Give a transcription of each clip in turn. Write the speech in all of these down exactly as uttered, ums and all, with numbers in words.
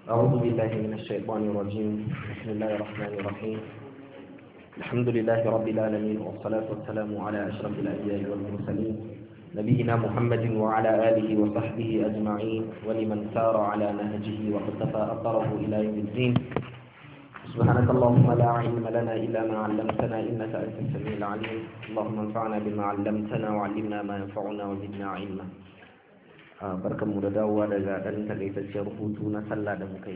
أعوذ بالله من الشيطان الرجيم. بسم الله الرحمن الرحيم. الحمد لله رب العالمين، والصلاة والسلام على أشرف الأنبياء والمرسلين نبينا محمد وعلى آله وصحبه أجمعين ولمن سار على نهجه واقتفى أثره إلى يوم الدين. سبحانك اللهم لا علم لنا إلا ما علمتنا إنك أنت السميع العليم. اللهم انفعنا بما علمتنا وعلمنا ما ينفعنا وزدنا علما. barkanmu da dawowa daga ɗan takaitacciyar hutu na sallah da muka yi.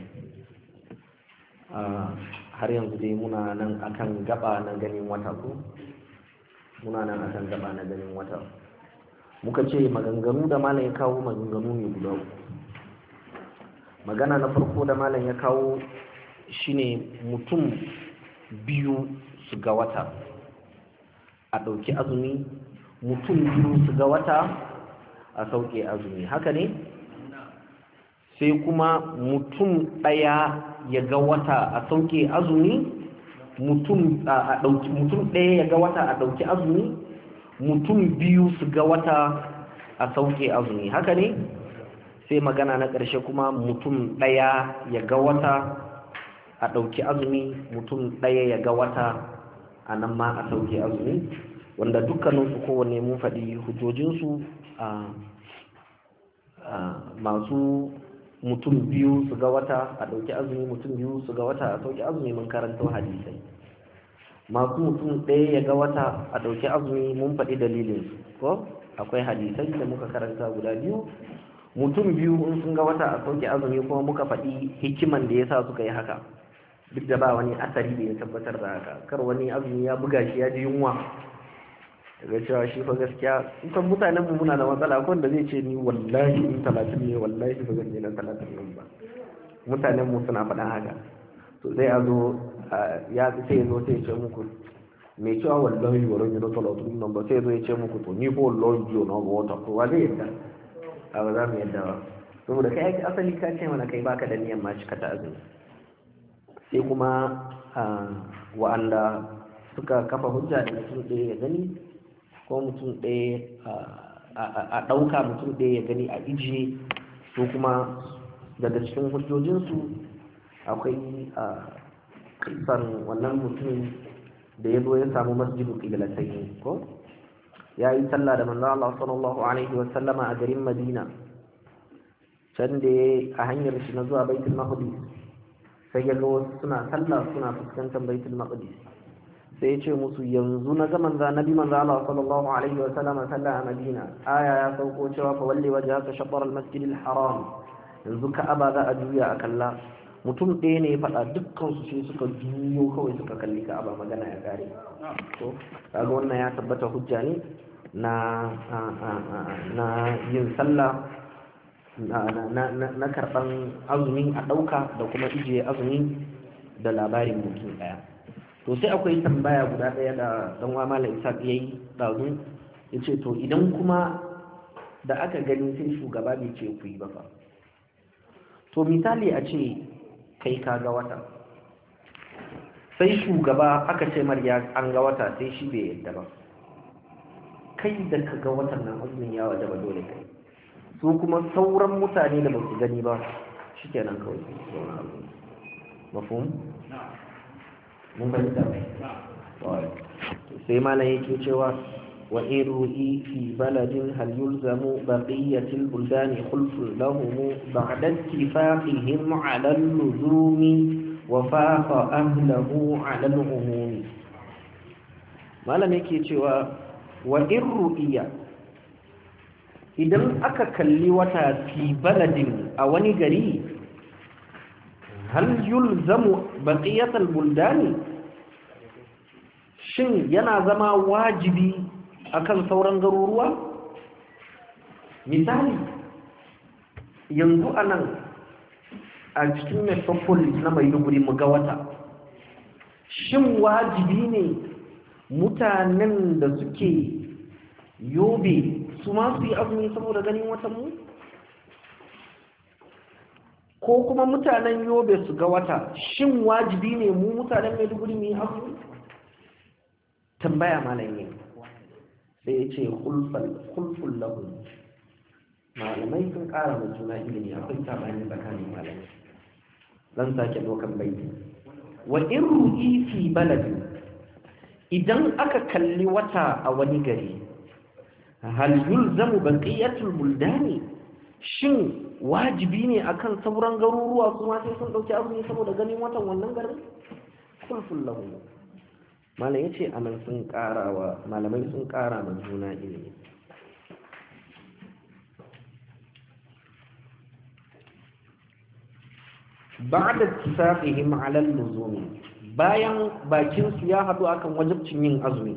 Har yanzu dai muna nan akan gaba na ganin wata ko muna nan akan gaba na ganin wata muka ce maganganu da malam ya kawo maganganu ne guda uku. Magana na farko da malam ya kawo shine mutum biyu su ga wata a ɗauki azumi, mutum biyu su ga wata a sauke azumi, haka ne? Sai kuma mutum ɗaya ya ga wata a sauke azumi, mutum a ɗauki mutum ɗaya ya ga wata a ɗauki azumi, mutum biyu su ga wata a sauke azumi, haka ne? Sai magana na ƙarshe kuma mutum ɗaya ya ga wata a ɗauki azumi, mutum ɗaya ya ga wata a nan ma a sauke azumi, wanda dukkaninsu kowanne mun faɗi hujjojinsu. a masu mutum biyu su ga wata a ɗauki azumi, mutum biyu su ga wata a sauki azumi mun karanto hadisai. Masu mutum ɗaya ya ga wata a ɗauki azumi mun faɗi dalilin ko akwai hadisai da muka karanta guda biyu. Mutum biyu in sun ga wata a sauki azumi kuma muka faɗi hikiman da yasa suka yi haka, duk da ba wani asari da ya tabbatar da haka. Kar wani azumi ya buga shi ya ji yunwa daga cewa shi fa gaskiya kusan mutanen mu muna da matsala, ko wanda zai ce ni wallahi in talatin ne wallahi ba zan yi na talatin nan ba. Mutanen mu suna faɗa haka, to sai a zo ya sai zo sai ce muku mai cewa wallahi waran yi na talatin nan ba, sai zo ya ce muku to ni ko wallahi jiyo na ga wata, to wa zai yadda? a ba za mu yadda ba, saboda kai ake asali ka ce mana kai baka da niyan ma cika ta azumi. Sai kuma wa'anda suka kafa hujja da mutum ɗaya ya gani ko mutum ɗaya a ɗauka, mutum ɗaya ya gani a ijiye, su kuma daga cikin hujjojinsu akwai kisan wannan mutum da ya zo ya samu masjidu qiblatain ko ya yi sallah da manzo Allah sallallahu alaihi wa sallama a garin Madina, can da a hanyar shi na zuwa Baitul Maqdis sai ya ga wasu suna sallah suna fuskantar Baitul Maqdis, sai ya ce musu yanzu na ga manzo nabi manzo Allah sallallahu alaihi wa sallam sallah a Madina, aya ya sauko cewa fa walli wajhaka shatr al-masjid al-haram, yanzu Ka'aba za a juya a kalla. Mutum ɗaya ne ya faɗa, dukkan su sai suka juyo kawai suka kalli Ka'aba, magana ya kare. to kaga wannan ya tabbata hujja ne na na yin sallah na na na karban azumi a ɗauka da kuma ijiye azumi da labarin mutum ɗaya. To sai akwai tambaya guda ɗaya da ɗan uwa Malam Ishaq yayi dazu, yace to idan kuma da aka gani sai shugaba bai ce ku yi ba fa. To misali a ce kai ka ga wata, sai shugaba aka ce marya an ga wata sai shi bai yadda ba, kai da ka ga watan nan azumin ya wajaba dole kai, su kuma sauran mutane da ba su gani ba shikenan kawai su zauna azumi. Mafhum? mun fahimta mai sai malam yake cewa wa iru'i fi baladin hal yulzamu baqiyatil buldani khulfun lahum ba'da ittifaqihim 'ala al-luzumi wa faqa ahlahu 'ala al-umumi. Malam yake cewa wa iru'iya, idan aka kalli wata fi baladin a wani gari, hal yulzamu baqiyatul buldani, shin yana zama wajibi akan sauran garuruwa? Misali yanzu anan a cikin metropolis na Maiduguri mu ga wata, shin wajibi ne mutanen da suke Yobe su ma su yi azumi saboda ganin watan mu? Ko kuma mutanen Yobe su ga wata, shin wajibi ne mu mutanen Maiduguri mu yi azumi? Tambaya malam ne sai ya ce kulful lahu, malamai sun ƙara ma juna ilimi, akwai sabani tsakanin malamai. zan sake dokan baiti wa in ru'i fi baladi idan aka kalli wata a wani gari hal yulzamu baqiyatul buldani shin wajibi ne akan sauran garuruwa kuma sai sun dauki azumi saboda ganin watan wannan garin kulful lahu malai yace anan sun karawa malamai sun kara man juna ilimi ba'da ittifaqihim 'ala al-luzum bayan bakin su ya hadu akan wajibcin yin azumi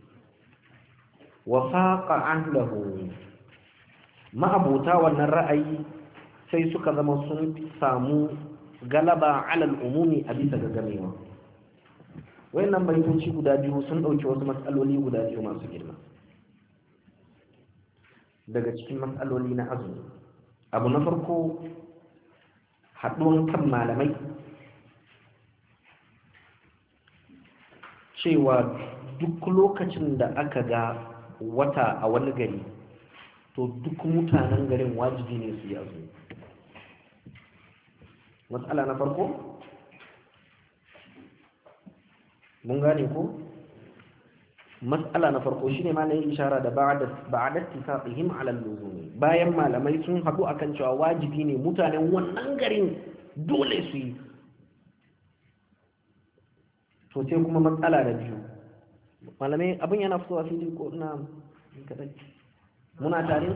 wa faqa ahlahu ma'abuta wannan ra'ayi sai suka zama sun samu galaba 'ala al-umumi a bisa ga gamewa wayannan baitoci guda biyu sun dauki wasu matsaloli guda biyu masu girma daga cikin matsaloli na azumi abu na farko haɗuwan kan malamai cewa duk lokacin da aka ga wata a wani gari to duk mutanen garin wajibi ne su yi azumi matsala na farko mun gane ko matsala na farko shine malamin ishara da ba'da ba'da ittifaqihim 'ala al-luzum bayan malamai sun haɗu akan cewa wajibi ne mutanen wannan garin dole su yi to sai kuma matsala da biyu malamai abin yana fitowa fili ko ina kadai muna tare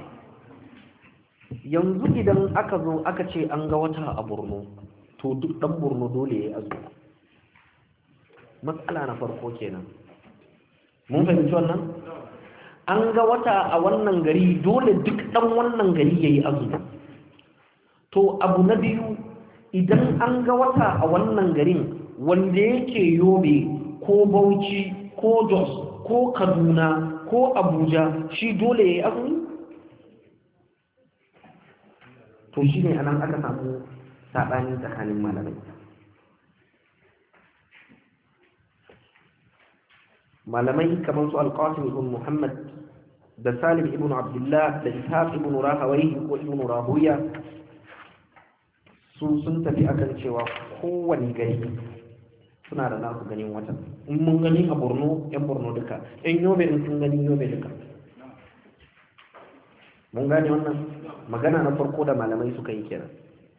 yanzu idan aka zo aka ce an ga wata a Borno to duk dan Borno dole ya yi azumi matsala na farko kenan mun fahimci wannan an ga wata a wannan gari dole duk dan wannan gari yayi azumi to abu na biyu idan an ga wata a wannan garin wanda yake Yobe ko Bauchi ko Jos ko Kaduna ko Abuja shi dole yayi azumi to shine anan aka samu sabani tsakanin malamai malamai kamar su Al-Qasim ibn Muhammad da Salim ibn Abdullah da Ishaq ibn Rahawayh ko ibn Rahuya su sun tafi akan cewa kowane gari suna da nasu ganin wata in mun gani a Borno yan Borno duka yan Yobe in sun gani Yobe duka mun gane wannan magana na farko da malamai suka yi kenan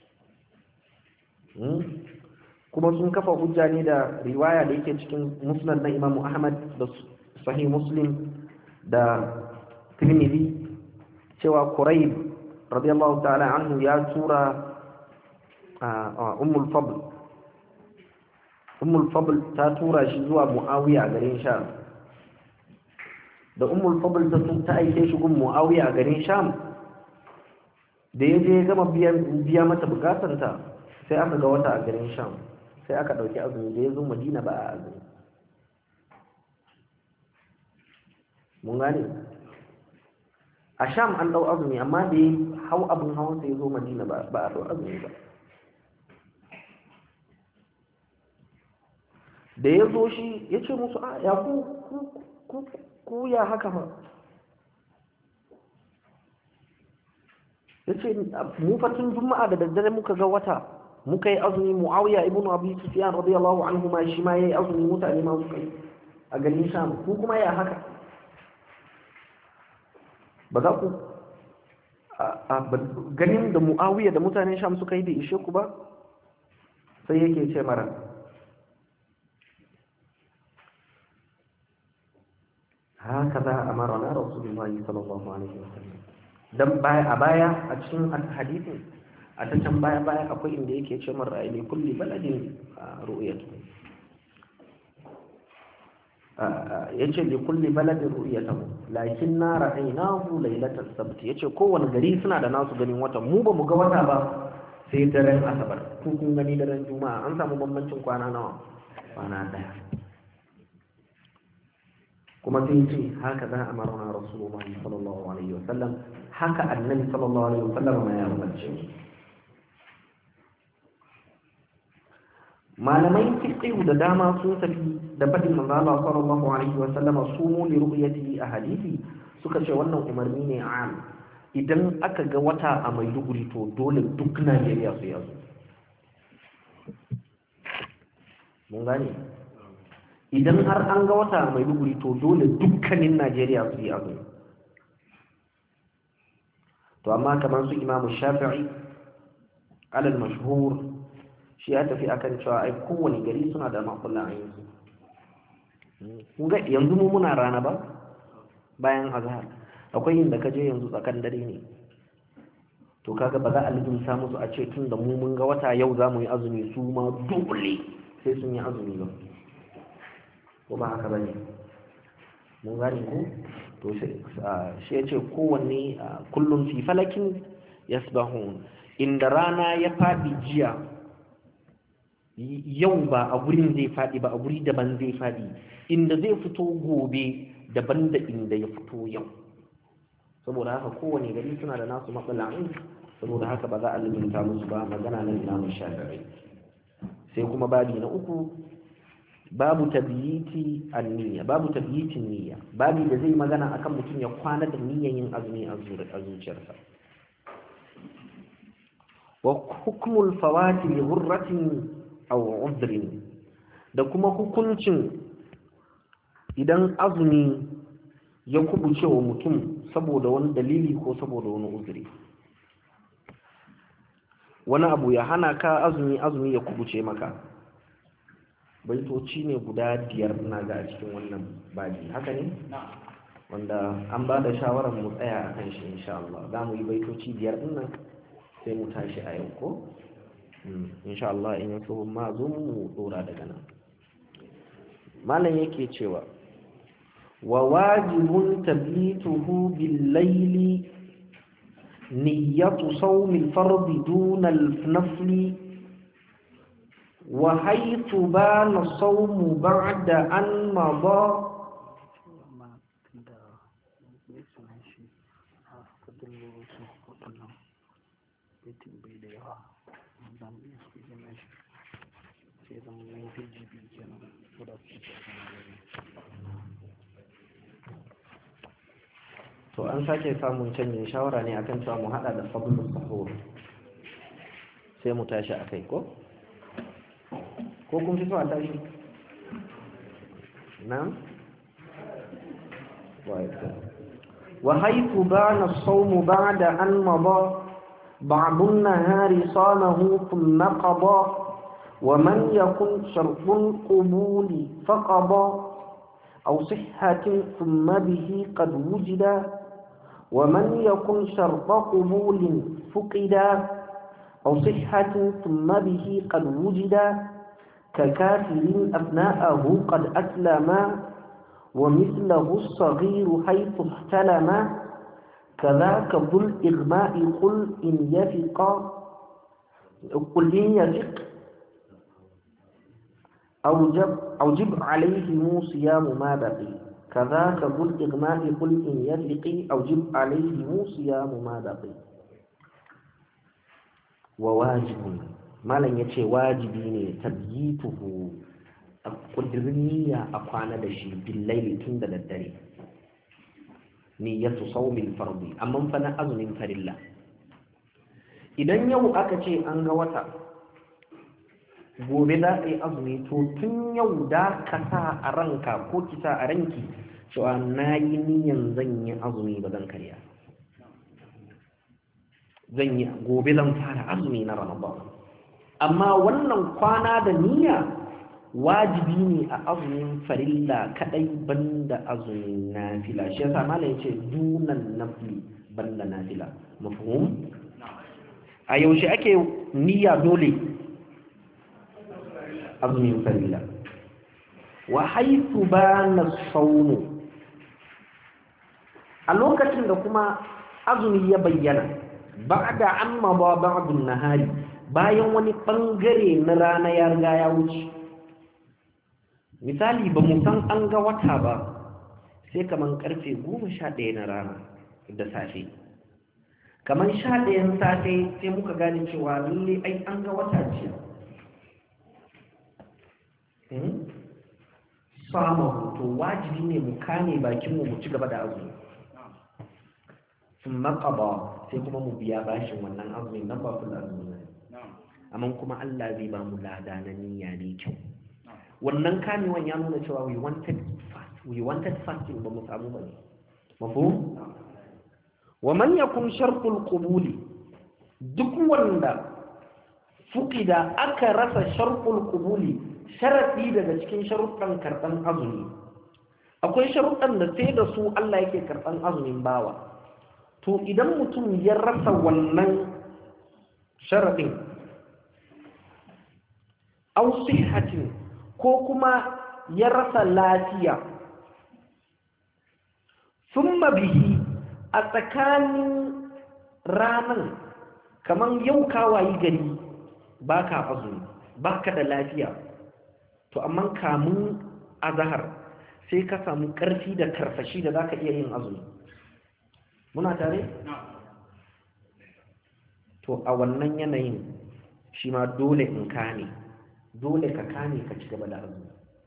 kuma sun kafa hujja ne da riwaya da yake cikin musnad na Imam Ahmad da Sahih Muslim da Tirmidhi cewa Quraib radiyallahu ta'ala anhu ya tura Ummul Fadl Ummul Fadl ta tura shi zuwa Muawiya a garin Sham da Ummul Fadl ta ta aike shi gun Muawiya a garin Sham da yaje gama biya mata bukatarta sai aka ga wata a garin Sham sai aka dauki azumi da yazo Madina ba a azumi mun gane a Sham an dau azumi amma da hau abun hawan sai yazo Madina ba ba a dau azumi ba da yazo shi yace musu a ya ku ku ku ya haka fa yace mu fatin juma'a da daddare muka ga wata muka yi azumi Muawiya ibn Abi Sufyan radiyallahu anhu ma shi ma yayi azumi mutane ma suka yi a garin Sham ku kuma ya haka ba za ku a ganin da Muawiya da mutanen Sham suka yi da ishe ku ba sai yake ce mara hakaza amarna Rasulullahi sallallahu alaihi wasallam dan baya a baya a cikin hadisin a ta can baya baya akwai inda yake ce min ra'ayi kulli baladin ru'yatu yace li kulli baladin ru'yatu lakinna ra'aynahu laylatas sabt yace kowanne gari suna da nasu ganin wata mu ba mu ga wata ba sai daren asabar ku kun gani daren juma'a an samu bambancin kwana nawa kwana daya kuma sai ce haka za a marana rasulullahi sallallahu alaihi wasallam haka annabi sallallahu alaihi wasallam ma ya umarce malamai fiqh da dama sun tafi da fadin manzo Allah sallallahu alaihi wasallam sumu li ru'yati ahadithi suka ce wannan umarni ne am idan aka ga wata a Maiduguri to dole duk Najeriya su yazo mun gane idan har an ga wata mai duguri to dole dukkanin Najeriya su yi azumi to amma kamar su Imam Shafi'i alal mashhur shi ya tafi akan cewa ai kowane gari suna da makullan ayyuka kun ga yanzu mu muna rana ba bayan azhar akwai inda kaje yanzu tsakan dare ne to kaga ba za a lizumta musu a ce tun da mu mun ga wata yau za mu yi azumi su ma dole sai sun yi azumi ba ko ba haka bane mun gane ko to shi ya ce kowanne kullum fi falakin yasbahun inda rana ya faɗi jiya yau ba a gurin zai faɗi ba a guri daban zai faɗi inda zai fito gobe daban da inda ya fito yau saboda haka kowane gari suna da nasu matsala'in saboda haka ba za a liminta musu ba magana nan Imam Shafi'i sai kuma babi na uku babu tabyiti an-niyya babu tabyitin niyya babi da zai magana akan mutum ya kwana da niyyar yin azumi a zuciyarsa wa hukmul fawati li ghurratin aw udhrin da kuma hukuncin idan azumi ya kubuce wa mutum saboda wani dalili ko saboda wani uzuri wani abu ya hana ka azumi azumi ya kubuce maka baitoci ne guda biyar na ga a cikin wannan baji haka ne wanda an ba da shawarar mu tsaya a kan shi insha Allah za mu yi baitoci biyar din nan sai mu tashi a yau ko insha Allah in yaso ma zo mu dora daga nan malam yake cewa wa wajibun tablituhu bil layli niyyatu sawmi al fard duna al nafli wa haythu bana sawmu ba'da an mada to an sake samun canjin shawara ne akan cewa mu hada da fadlul sahur sai mu tashi akai ko ko kun fi so a tashi na'am wa haythu bana as-sawm ba'da an mada ba'd an-nahari samahu thumma qada wa man yakun shartul qubuli faqada aw sihhatin thumma bihi qad wujida ومن يكن شرط قبول فقدا أو صحة ثم به قد وجدا ككافر أبناءه قد أسلما ومثله الصغير حيث احتلما كذاك ذو الإغماء قل إن يفق قل إن يفق أوجب, أوجب عليهم صيام ما بقي كذاك ذو الإغماء قل إن يفق أوجب عليهم صيام ما بقي وواجب ما لن يتشي واجبين تبييته قدرنية أقوانا دشي بالليل تند للدري نية صوم الفرض أما فنا أذن فرلا idan yau aka ce an ga wata gobe za a yi azumi to tun yau da ka sa a ranka ko kisa a ranki cewa na yi niyan zan yi azumi ba zan karya zan yi gobe zan fara azumi na ramadan amma wannan kwana da niyya wajibi ne a azumin farilla kadai banda azumin nafila shi yasa malai yace dunan nafli banda nafila mafhum a yaushe ake niyya dole azumin farilla wa haythu bana sawmu a lokacin da kuma azumi ya bayyana ba'da amma ba ba'dun nahari bayan wani bangare na rana ya riga ya wuce misali ba mu san an ga wata ba sai kaman karfe goma sha ɗaya na rana da safe kaman sha ɗayan safe sai muka gane cewa lalle ai an ga wata ce samun to wajibi ne mu kame bakinmu mu ci gaba da azumi sun maƙaba sai kuma mu biya bashin wannan azumi nan ba kula azumi ne amma kuma Allah zai ba mu lada na niyya ne kyau wannan kamewan ya nuna cewa we wanted fast we wanted fasting ba mu samu bane mafhum wa man yakun shartul qubuli duk wanda fuqida aka rasa shartul qubuli sharadi daga cikin sharuɗan karban azumi akwai sharuɗan da sai da su Allah yake karban azumin bawa to idan mutum ya rasa wannan sharadin aw sihhatin ko kuma ya rasa lafiya summa bihi a tsakanin ranar kamar yau kawayi gari baka azumi baka da lafiya to amma kamun azhar sai ka samu karfi da karfashi da zaka iya yin azumi muna tare to a wannan yanayin shi ma dole in kane dole ka kane ka ci gaba da azumi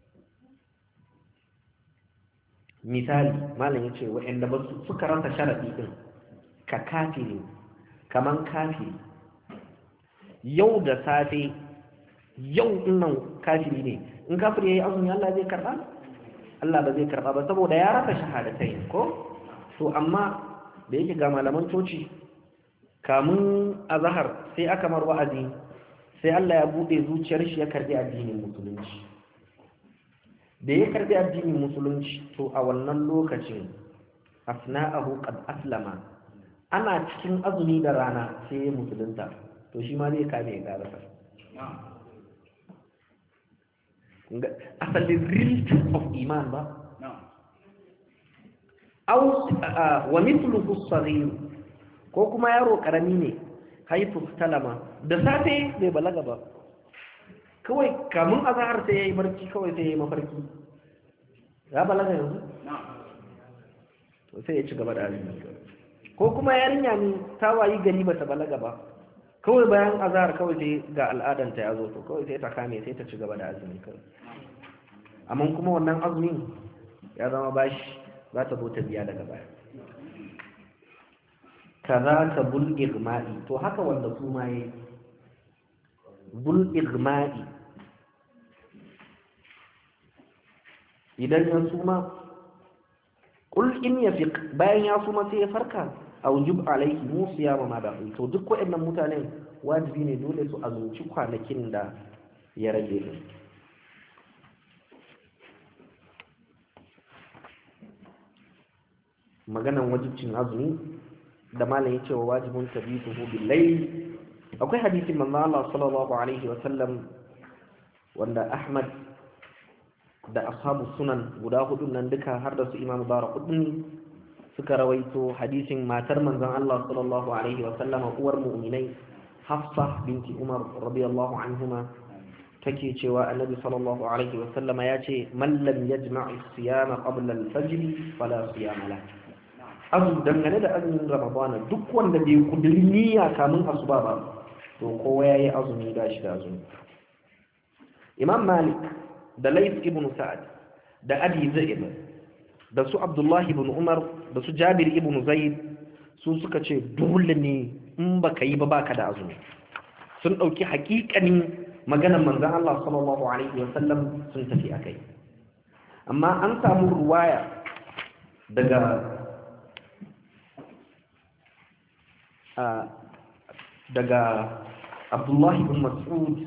misali malam ya ce waɗanda ba suka rasa sharaɗi ɗin ka kafiri kaman kafiri yau da safe yau nan kafiri ne in kafiri ya yi azumi Allah zai karɓa? Allah ba zai karɓa ba saboda ya rasa shahadatai ko? to amma da yake ga malaman coci kamun azahar sai aka mar wa'azi sai Allah ya bude zuciyar shi ya karbi addinin musulunci da ya karbi addinin musulunci to a wannan lokacin asna'ahu qad aslama ana cikin azumi da rana sai ya musulunta to shi ma zai kame ya karasa asalin real test of iman ba aw wa mithluhu as-saghir ko kuma yaro karami ne haifu talama da safe bai balaga ba kawai kamun azahar sai yayi barci kawai sai yayi mafarki ya balaga yanzu to sai ya ci gaba da azumi ko kuma yarinya ne ta wayi gari bata balaga ba kawai bayan azahar kawai sai ga al'adanta ya zo to kawai sai ta kame sai ta ci gaba da azumi kawai amma kuma wannan azumin ya zama bashi za ta zo ta biya daga baya kaza ka bul igma'i to haka wanda su ma yi bul igma'i idan ya suma kul in yafiq bayan ya suma sai ya farka aujib alaihi musiya ma da to duk waɗannan mutanen wajibi ne dole su azumci kwanakin da ya rage din maganan wajibcin azumi da malam ya ce wa wajibun tabituhu bil layl akwai hadisin manzo Allah sallallahu alaihi wa sallam wanda Ahmad da ashabu sunan guda hudu nan duka har da su Imam Daraqutni suka rawaito hadisin matar manzon Allah sallallahu alaihi wa sallam uwar mu'minai Hafsa binti Umar radiyallahu anhuma take cewa Annabi sallallahu alaihi wa sallama ya ce man lam yajma'i as-siyama qabla al-fajr fala siyama lahu azu dangane da azumin ramadana duk wanda bai kudiri niyya kamun asuba ba to kowa yayi azumi da shi da azumi Imam Malik da Layth ibn Sa'ad da Abi Zaid da su Abdullah ibn Umar da su Jabir ibn Zaid su suka ce dole ne in baka yi ba baka da azumi sun dauki hakikanin maganar manzon Allah sallallahu alaihi wasallam sun tafi akai amma an samu ruwaya daga daga Abdullahi ibn Mas'ud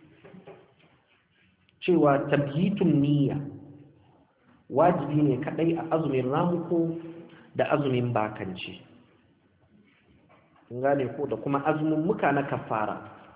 cewa tabyitun niyya wajibi ne kadai a azumin ramuko da azumin bakanci mun gane ko da kuma azumin muka na kafara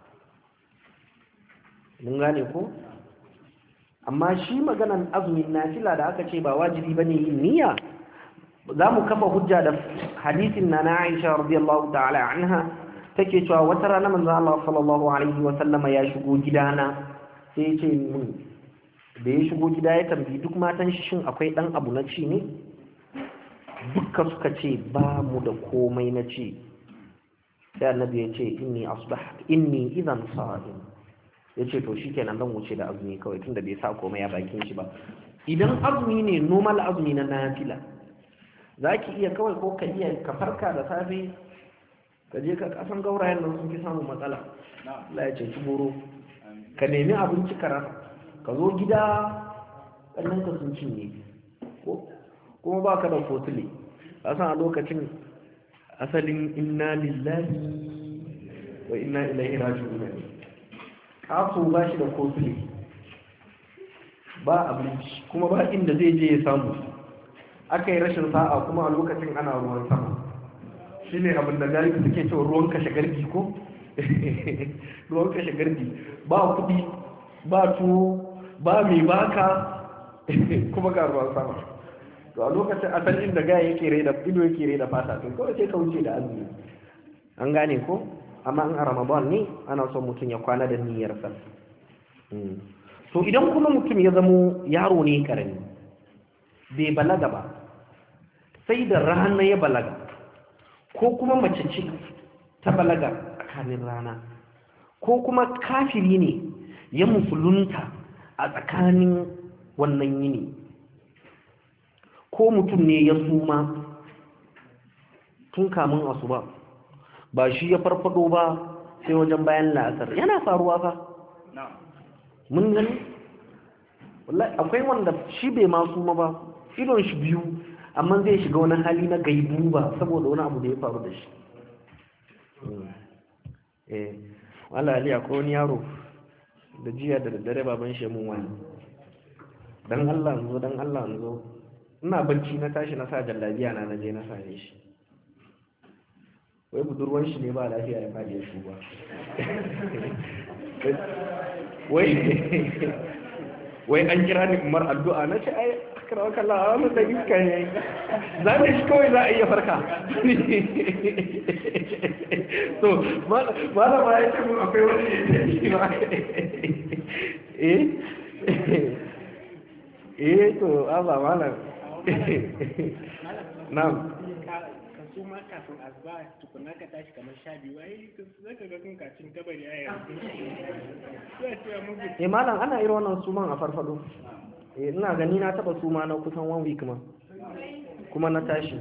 mun gane ko amma shi maganan azumin nafila da aka ce ba wajibi bane yin niyya za mu kafa hujja da hadisin na na Aisha radiyallahu ta'ala anha take cewa wata rana manzo Allah sallallahu alaihi wa sallama ya shigo gidana sai ya ce min da ya shigo gida ya tambayi duk matan shi shin akwai dan abu na ci ne dukkan suka ce ba mu da komai na ci sai annabi ya ce inni asbah inni idan sa'im ya ce to shikenan dan wuce da azumi kawai tunda bai sa komai a bakin shi ba idan azumi ne normal azumi na nafila za ki iya kawai ko ka iya ka farka da safe ka je ka kasan gaurayen nan sun fi samun matsala Allah ya ce ki goro ka nemi abinci ka rasa ka zo gida ƙannan ka sun cinye kuma ba ka da kotule a san a lokacin asalin inna lillahi wa inna ilaihi raji'un ne kafu ba shi da kotule ba abinci kuma ba inda zai je ya samu aka yi rashin sa'a kuma a lokacin ana ruwan sama shi ne abin da galibi suke cewa ruwan kashe gargi ko ruwan kashe gargi ba kudi ba tuwo ba mai baka kuma ga ruwan sama to a lokacin asalin da gaya yake rai da ido yake rai da fata to kawai sai ka wuce da azumi an gane ko amma in a ramadan ne ana son mutum ya kwana da niyyarsa to idan kuma mutum ya zamo yaro ne karami bai balaga ba sai da rana ya balaga ko kuma mace ce ta balaga a kanin rana ko kuma kafiri ne ya musulunta a tsakanin wannan yini ko mutum ne ya suma tun kamun asuba ba shi ya farfado ba sai wajen bayan la'asar yana faruwa fa mun gani wallahi akwai wanda shi bai ma suma ba idon shi biyu amma zai shiga wani hali na gaibu ba saboda wani abu da ya faru da shi eh wala ali akwai wani yaro da jiya da daddare baban shi mun wani dan Allah zo dan Allah zo ina bacci na tashi na sa jallabiya na naje na sare shi wai budurwan shi ne ba lafiya ya fadi ya shuba wai wai an kira ni umar addu'a na ce ai akara wakala a wani da iska ne za ta shi kawai za a iya farka so ba da ba ya ce mun akwai wani ne shi ba eh eh to aba malam na'am su ma kafin asuba tukuna ka tashi kamar sha biyu ai zaka ga kun kacin kabari a yanzu sai ce mu eh malam ana irin wannan suman a farfado eh ina gani na taba suma na kusan one week ma kuma na tashi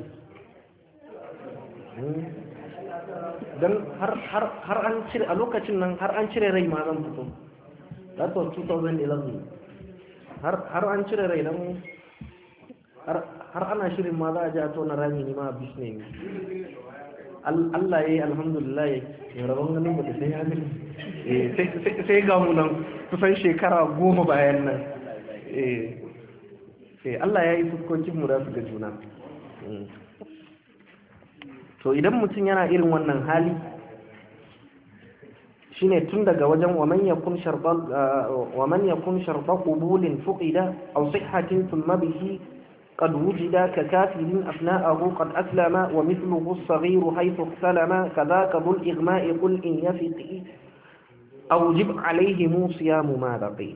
dan har har har an cire a lokacin nan har an cire rai ma zan fito that was twenty eleven har har an cire rai dan har har ana shirin ma za a ji a tona rami ne ma a bisne ne Allah ya yi alhamdulillah ya rabon ganin ba da sai ya gani sai ga mu nan kusan shekara goma bayan nan Allah ya yi fuskokin mu da su ga juna to idan mutum yana irin wannan hali shine tun daga wajen waman yakun sharban waman yakun sharba qubulin fuqida aw sihhatin thumma bihi قد وجد ككافر أثناءه قد أسلم ومثله الصغير حيث اختلم كذاك ذو الإغماء قل إن يفق أوجب عليهم صيام ما بقي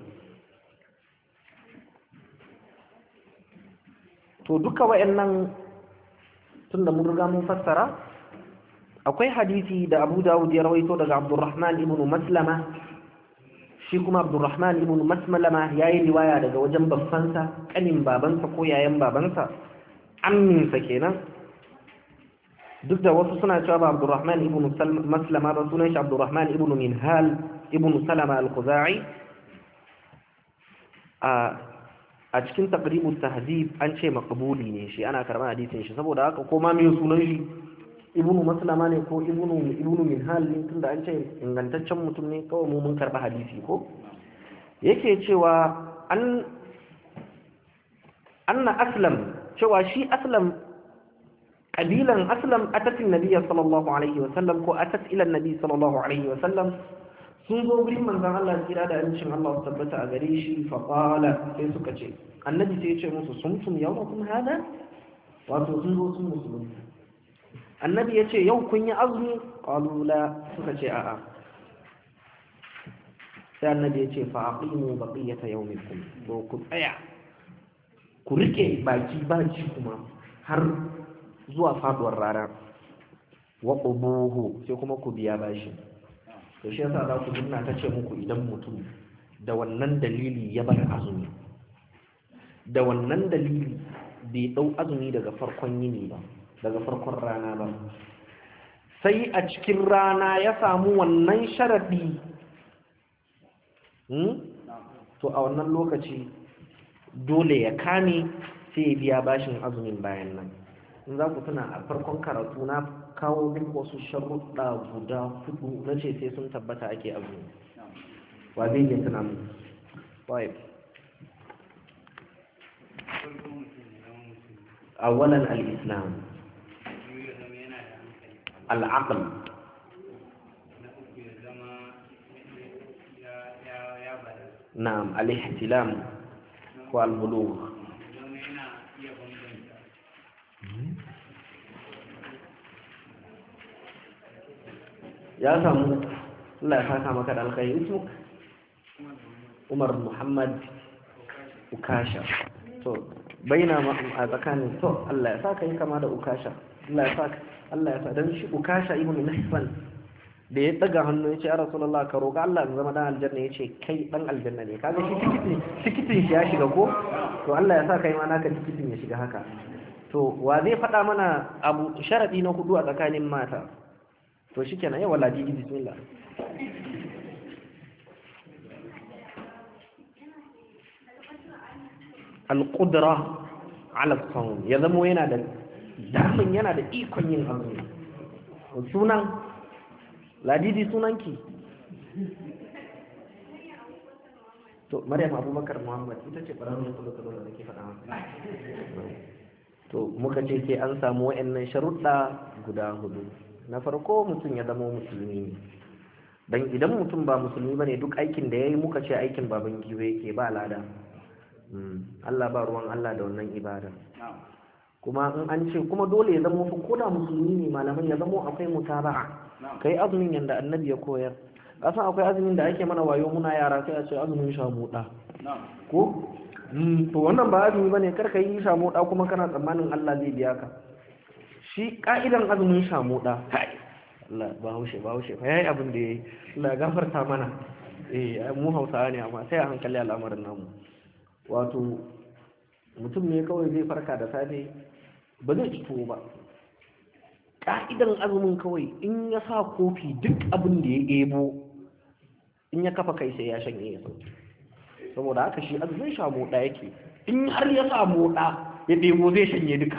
to duka wayannan tunda mun riga mun fassara akwai hadisi da Abu Dawud ya rawaito daga Abdurrahman ibn Maslama shi kuma Abdurrahman ibn Maslama yayi riwaya daga wajen babbansa kanin babansa ko yayan babansa amminsa kenan duk da wasu suna cewa ba Abdurrahman ibn Maslama ba sunan shi Abdurrahman ibn Minhal ibn Salama al-Khuzai a a cikin taqribut tahdhib an ce maqbuli ne shi ana karban hadisin shi saboda haka ko ma me sunan shi ibnu maslama ne ko ibnu ibnu minhal ne tunda an ce ingantaccen mutum ne kawai mu mun karba hadisi ko yake cewa an anna aslam cewa shi aslam kabilan aslam atat annabi sallallahu alaihi wa sallam ko atat ila annabi sallallahu alaihi wa sallam sun zo gurin manzon Allah kira da abincin Allah su tabbata a gare shi fa qala sai suka ce annabi sai ya ce musu sumtum yawmakum hada wato sun zo sun musulunta annabi ya ce yau kun yi azumi ƙalula suka ce a'a sai annabi ya ce fa'aqimu baqiyata yawmikum to ku tsaya ku rike baki baci kuma har zuwa faduwar rana wa qubuhu sai kuma ku biya bashi to shi yasa za ku dinna ta ce muku idan mutum da wannan dalili ya bar azumi da wannan dalili bai dau azumi daga farkon yini ba daga farkon rana ba sai a cikin rana ya samu wannan sharadi to a wannan lokaci dole ya kame sai ya biya bashin azumin bayan nan. In za ku tuna a farkon karatu na kawo duk wasu sharuɗa guda hudu na ce sai sun tabbata ake azumi. Wa zai yi tuna mu? Five. Awalan al-Islam, al-aql, na'am, al-ihtilam ko al-bulugh. Ya samu, Allah ya saka maka da alkhairi. Ismuk Umar Muhammad Ukasha. To baina a tsakanin to Allah ya saka yi kama da Ukasha. Allah ya saka Allah ya saka dan shi Ukasha ibn Mihsan da ya daga hannu ya ce ya Rasulullah ka roƙa Allah ya zama dan aljanna, ya ce kai dan aljanna ne. Kaga shi tikitin tikitin shi ya shiga ko? To Allah ya saka yi ma naka tikitin ya shiga haka. To wa zai faɗa mana abu sharadi na hudu a tsakanin mata? To shikenan yau wallahi bismillah. Al-qudra ala sawm, ya zama yana da damin yana da ikon yin azumi. Sunan ladidi sunanki to Maryam Abubakar Muhammad ita ce barayin kullu kullu da ke faɗa maka. To muka ce sai an samu wayannan sharuɗa guda hudu. Na farko mutum ya zama musulmi, dan idan mutum ba musulmi bane duk aikin da yayi muka ce aikin baban giwe yake ba lada. Allah ba ruwan Allah da wannan ibada. Kuma in an ce kuma dole ya zama fa koda musulmi ne malamai ya zama akwai mutaba'a. Kai azumin yanda annabi ya koyar. Kasan akwai azumin da ake mana wayo muna yara sai a ce azumin shamuda. Ko to wannan ba azumi bane, kar ka yi shamuda kuma kana tsammanin Allah zai biya ka. Shi ka'idan azumin shamuda Allah ba haushe ba haushe fa yayi abin da yayi. Allah ya gafarta mana. Eh mu Hausawa ne amma sai a hankali al'amarin namu. Wato mutum ne kawai zai farka da safe ba zai ci tuwo ba. Ka'idan azumin kawai in ya sa kofi duk abin da ya ebo in ya kafa kai sai ya shanye ya sauki. Saboda haka shi azumin sha moda yake, in har ya sa moda ya ɗebo zai shanye duka.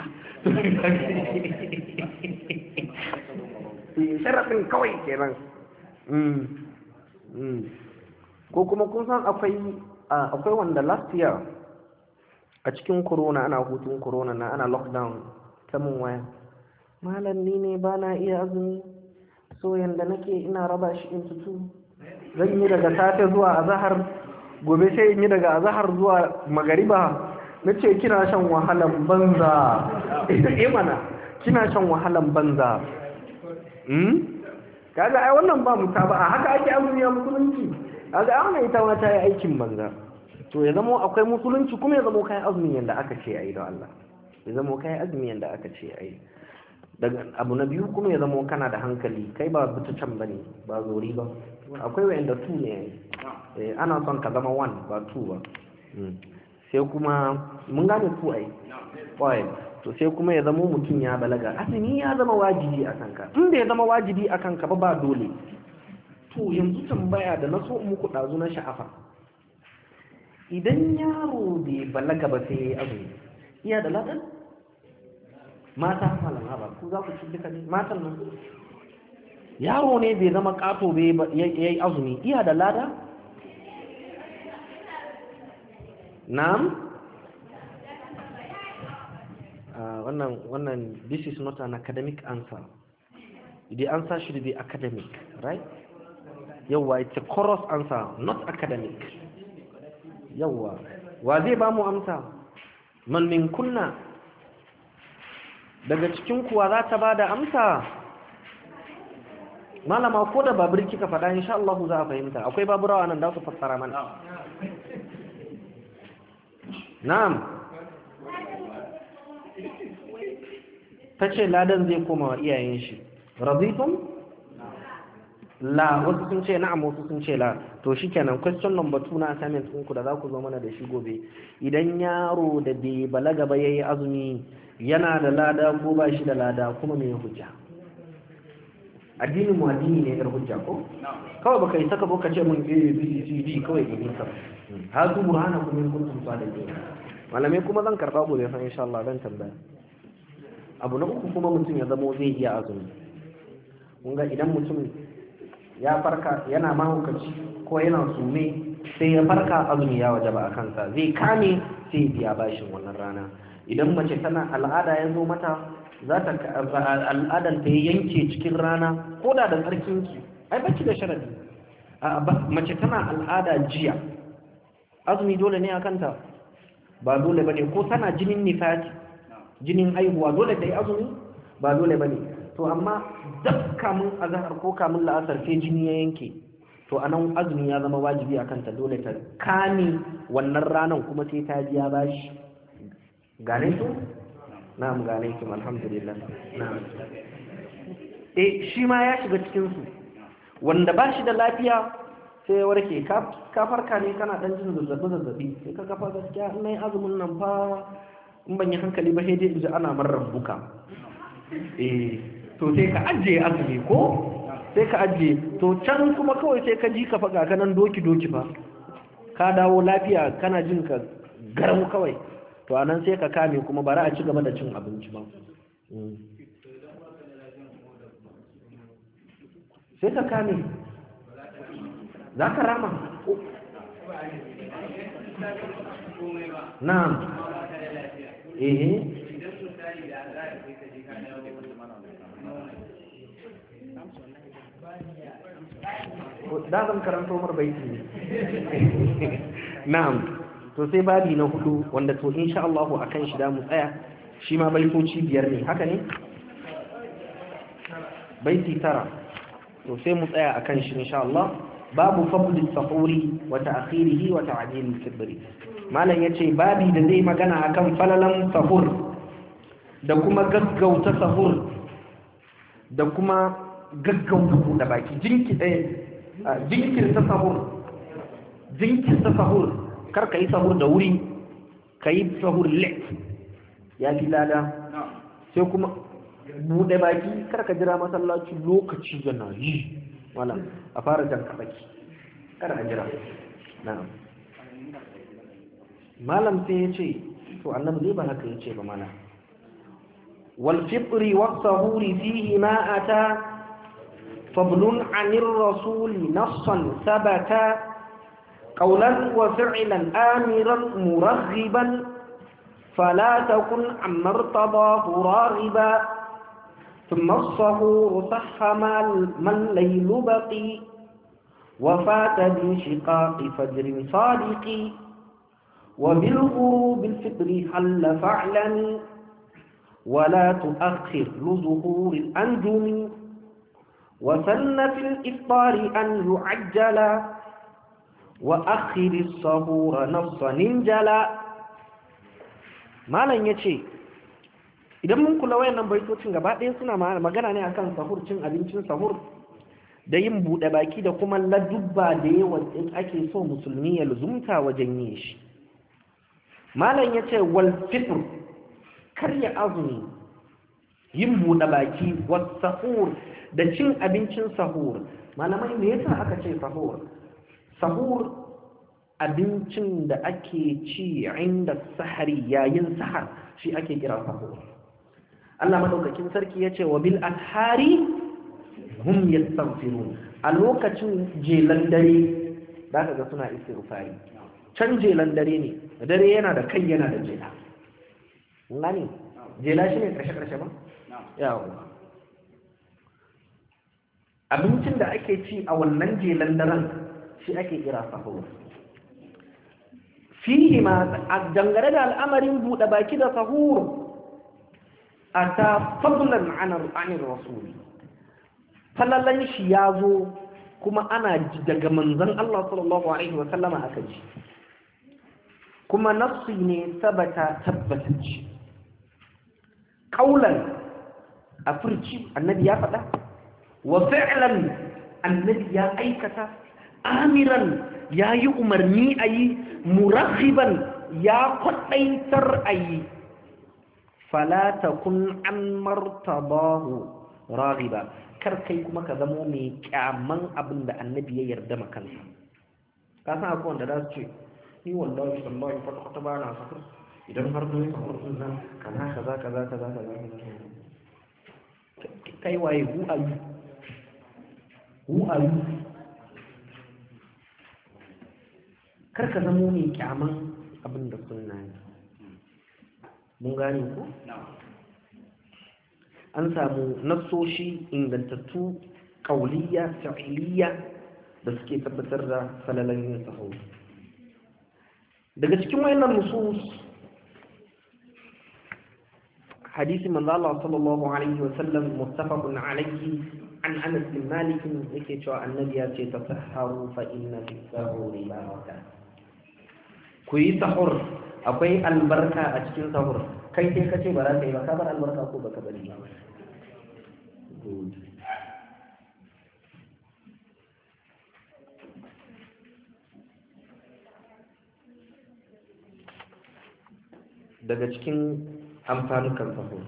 Sharaɗin kawai kenan. Ko kuma kun san akwai akwai wanda last year a cikin corona, ana hutun corona na ana lockdown, ta mun waya, malam ni ne ba na iya azumi, so yanda nake ina raba shi in tutu, zan yi daga safe zuwa azahar, gobe sai in yi daga azahar zuwa magariba. Na ce kina shan wahalan banza. Ita eh mana kina shan wahalan banza. hmm kaga ai wannan ba mutaba'a, haka ake azumi a musulunci. kaga ai wannan ita ma ta yi aikin banza. To ya zama akwai musulunci kuma ya zama kai azumin yanda aka ce ayi don Allah, ya zama kai azumi yanda aka ce ayi. Daga abu na biyu kuma ya zama kana da hankali, kai ba butacan bane, ba zori ba. Akwai wanda two ne, eh ana son ka zama one ba two ba. Sai kuma mun gane two ai wai to sai kuma ya zama mutum ya balaga, azumi ya zama wajibi a kanka. In da ya zama wajibi a kanka ba ba dole. To yanzu tambaya da na so muku dazu na sha'afa, idan yaro bai balaga ba sai ya azumi, iya da ladan? Mata malama ba ku za ku ci duka ne matan nan. Yaro ne bai zama kato bai yayi azumi, iya da lada? Na'am? Uh, wannan wannan this is not an academic answer. The answer should be academic, right? Yawa, it's a chorus answer, not academic. Yawa, wa zai ba mu amsa? Man min kunna, daga cikin kuwa za ta ba da amsa? Malama ko da babur kika faɗa insha Allah za a fahimta. Akwai baburawa nan da su fassara mana. Na'am. Tace ladan zai koma wa iyayen shi. Raditum? La, wasu sun ce na'am, wasu sun ce la. To shikenan, question number two na assignment ɗinku da za ku zo mana da shi gobe. Idan yaro da bai balaga ba yayi azumi, yana da lada ko ba shi da lada, kuma me hujja? addinin mu addini ne yar hujja ko kawai baka yi saka baka ce mun A B C D kawai ne ka ha su burhana kuma in kuntum sadiqin malamai kuma zan karba gobe fa insha Allah dan tambaya abu na uku kuma mutum ya zamo zai iya azumi kun ga idan mutum ya farka yana mahaukaci ko yana sume sai ya farka azumi ya wajaba a kansa zai kame sai biya bashin wannan rana idan mace tana al'ada ya zo mata za ta al'adan ta yanke cikin rana ko da da tsarkinki ai baki da sharadi mace tana al'ada jiya azumi dole ne a kanta ba dole bane ko tana jinin nifati jinin haihuwa dole ta yi azumi ba dole bane to amma duk kamun azhar ko kamun la'asar sai jini ya yanke to anan azumi ya zama wajibi a kanta dole ta kame wannan ranan kuma sai ta biya bashi gane su na'am gane ki alhamdulillah na'am eh shi ma ya shiga cikin su wanda ba shi da lafiya sai ya warke ka farka ne kana dan jin zazzabi zazzabi sai ka kafa gaskiya in nayi azumin nan fa in ban yi hankali ba sai dai in ji ana marar buka eh to sai ka ajiye azumi ko sai ka ajiye to can kuma kawai sai ka ji ka faga kanan doki doki fa ka dawo lafiya kana jin ka garam kawai to anan sai ka kame kuma bara a ci gaba da cin abinci ba sai ka kame za ka rama na'am eh da zan karanto mar baiti ne na'am to sai babi na hudu wanda to insha Allah akan shi da mu tsaya shi ma baitoci biyar ne haka ne baiti tara to sai mu tsaya akan shi insha Allah babu fadl as-sahuri wa ta'khirihi wa ta'jil al-fitr malan yace babi da zai magana akan falalan sahur da kuma gaggauta sahur da kuma gaggauta da baki jinki eh jinkirta sahur jinkirta sahur kar ka yi sahur da wuri ka yi sahur late ya fi lada sai kuma buɗe baki kar ka jira masallaci lokaci yana yi wala a fara jan kabaki kar a jira na'am malam sai ya ce to annabi zai ba haka ya ce ba malam wal fitri wa sahuri fihi ma ata fadlun anir rasuli nassan sabata قولا وفعلا آمرا مرغبا فلا تكن عما ارتضاه راغبا ثم الصهور صح ما الليل بقي وفات بانشقاق فجر صادق وبالغروب الفطر حل فاعلم ولا تؤخر لظهور الأنجم وسن في الإفطار أن يعجل وأخر الصهور نصا انجلا malan yace idan mun kula wayannan baitocin gaba ɗaya suna magana ne akan sahur cin abincin sahur da yin bude baki da kuma ladubba da yawa ake so musulmi ya luzumta wajen yin shi malan yace wal fitr karya azumi yin bude baki was sahur da cin abincin sahur malamai me yasa aka ce sahur sahur abincin da ake ci inda sahari yayin sahar shi ake kira sahur Allah madaukakin sarki yace wa bil ashari hum yastaghfirun a lokacin jelan dare zaka ga suna istighfari can jelan dare ne dare yana da kai yana da jela ngani jela shine karshe karshe ba yawa abincin da ake ci a wannan jelan daren shi ake kira sahur fihi ma dangane da al'amarin buɗe baki da sahur ata fadlan an rasuli falalan shi yazo kuma ana daga manzon Allah sallallahu alaihi wa sallama aka ji kuma nafsi ne sabata tabbatacce kaulan a furci annabi ya faɗa wa fi'lan annabi ya aikata amiran ya yi umarni a yi murakhiban ya kwaɗaitar a yi falata kun an martabahu raghiba kar kai kuma ka zamo mai kyaman abin da annabi ya yarda ma kansa. Ka san akwai wanda za su ce ni wallahi wallahi kwata kwata ba na sahur idan har zo sahur din nan kaza kaza kaza kaza kaza kai waye who are you who are you kar ka zamo mai kyaman abin da sunna ne. Mun gane ko an samu nassoshi ingantattu qauliyya fi'liyya da suke tabbatar da falalan yin sahur. Daga cikin wayannan nusus hadisi manzo Allah sallallahu alaihi wa sallam muttafaqun alaihi an Anas bin Malik yake cewa annabi ya ce tasahharu fa inna fi sahuri baraka. Ku yi sahur akwai albarka a cikin sahur. Kai sai kace ba za ka yi ba ka bar albarka ko baka bari ba. Good. Daga cikin amfanukan sahur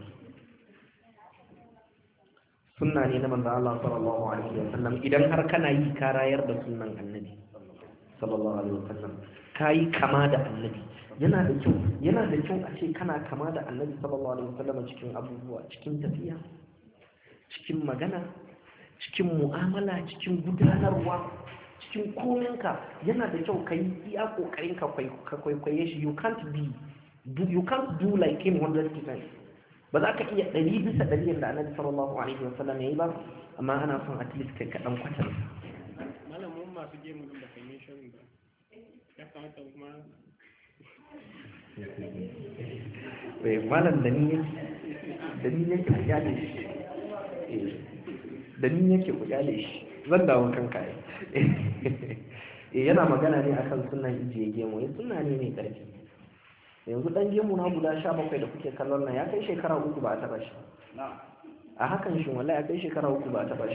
sunna ne na manzo Allah sallallahu alaihi wasallam idan har kana yi ka rayar da sunnan annabi sallallahu alaihi wasallam kai kama da annabi yana da kyau yana da kyau a ce kana kama da annabi sallallahu alaihi wasallam cikin abubuwa, cikin tafiya, cikin magana, cikin mu'amala, cikin gudanarwa, cikin kominka yana da kyau kai iya kokarin ka kwaikwaye shi. You can't be Do, you can't do like him one hundred percent. Ba za ka iya ɗari bisa ɗari yadda annabi sallallahu alaihi wa sallam yayi ba, amma ana son at least kai kaɗan kwatar. Malamin masu gemu da kai ne shirin ba. Ya kamata kuma bai malam da ni da ni yake kuyale shi. Da ni yake kuyale shi. Zan dawo kanka eh. Yana magana ne akan sunnan ijiye gemu. Eh sunna ne mai ƙarfi. Yanzu dan gemu na guda sha bakwai da kuke kallon nan ya kai shekara uku ba a taba shi a hakan shi wallahi ya kai shekara uku ba a taba shi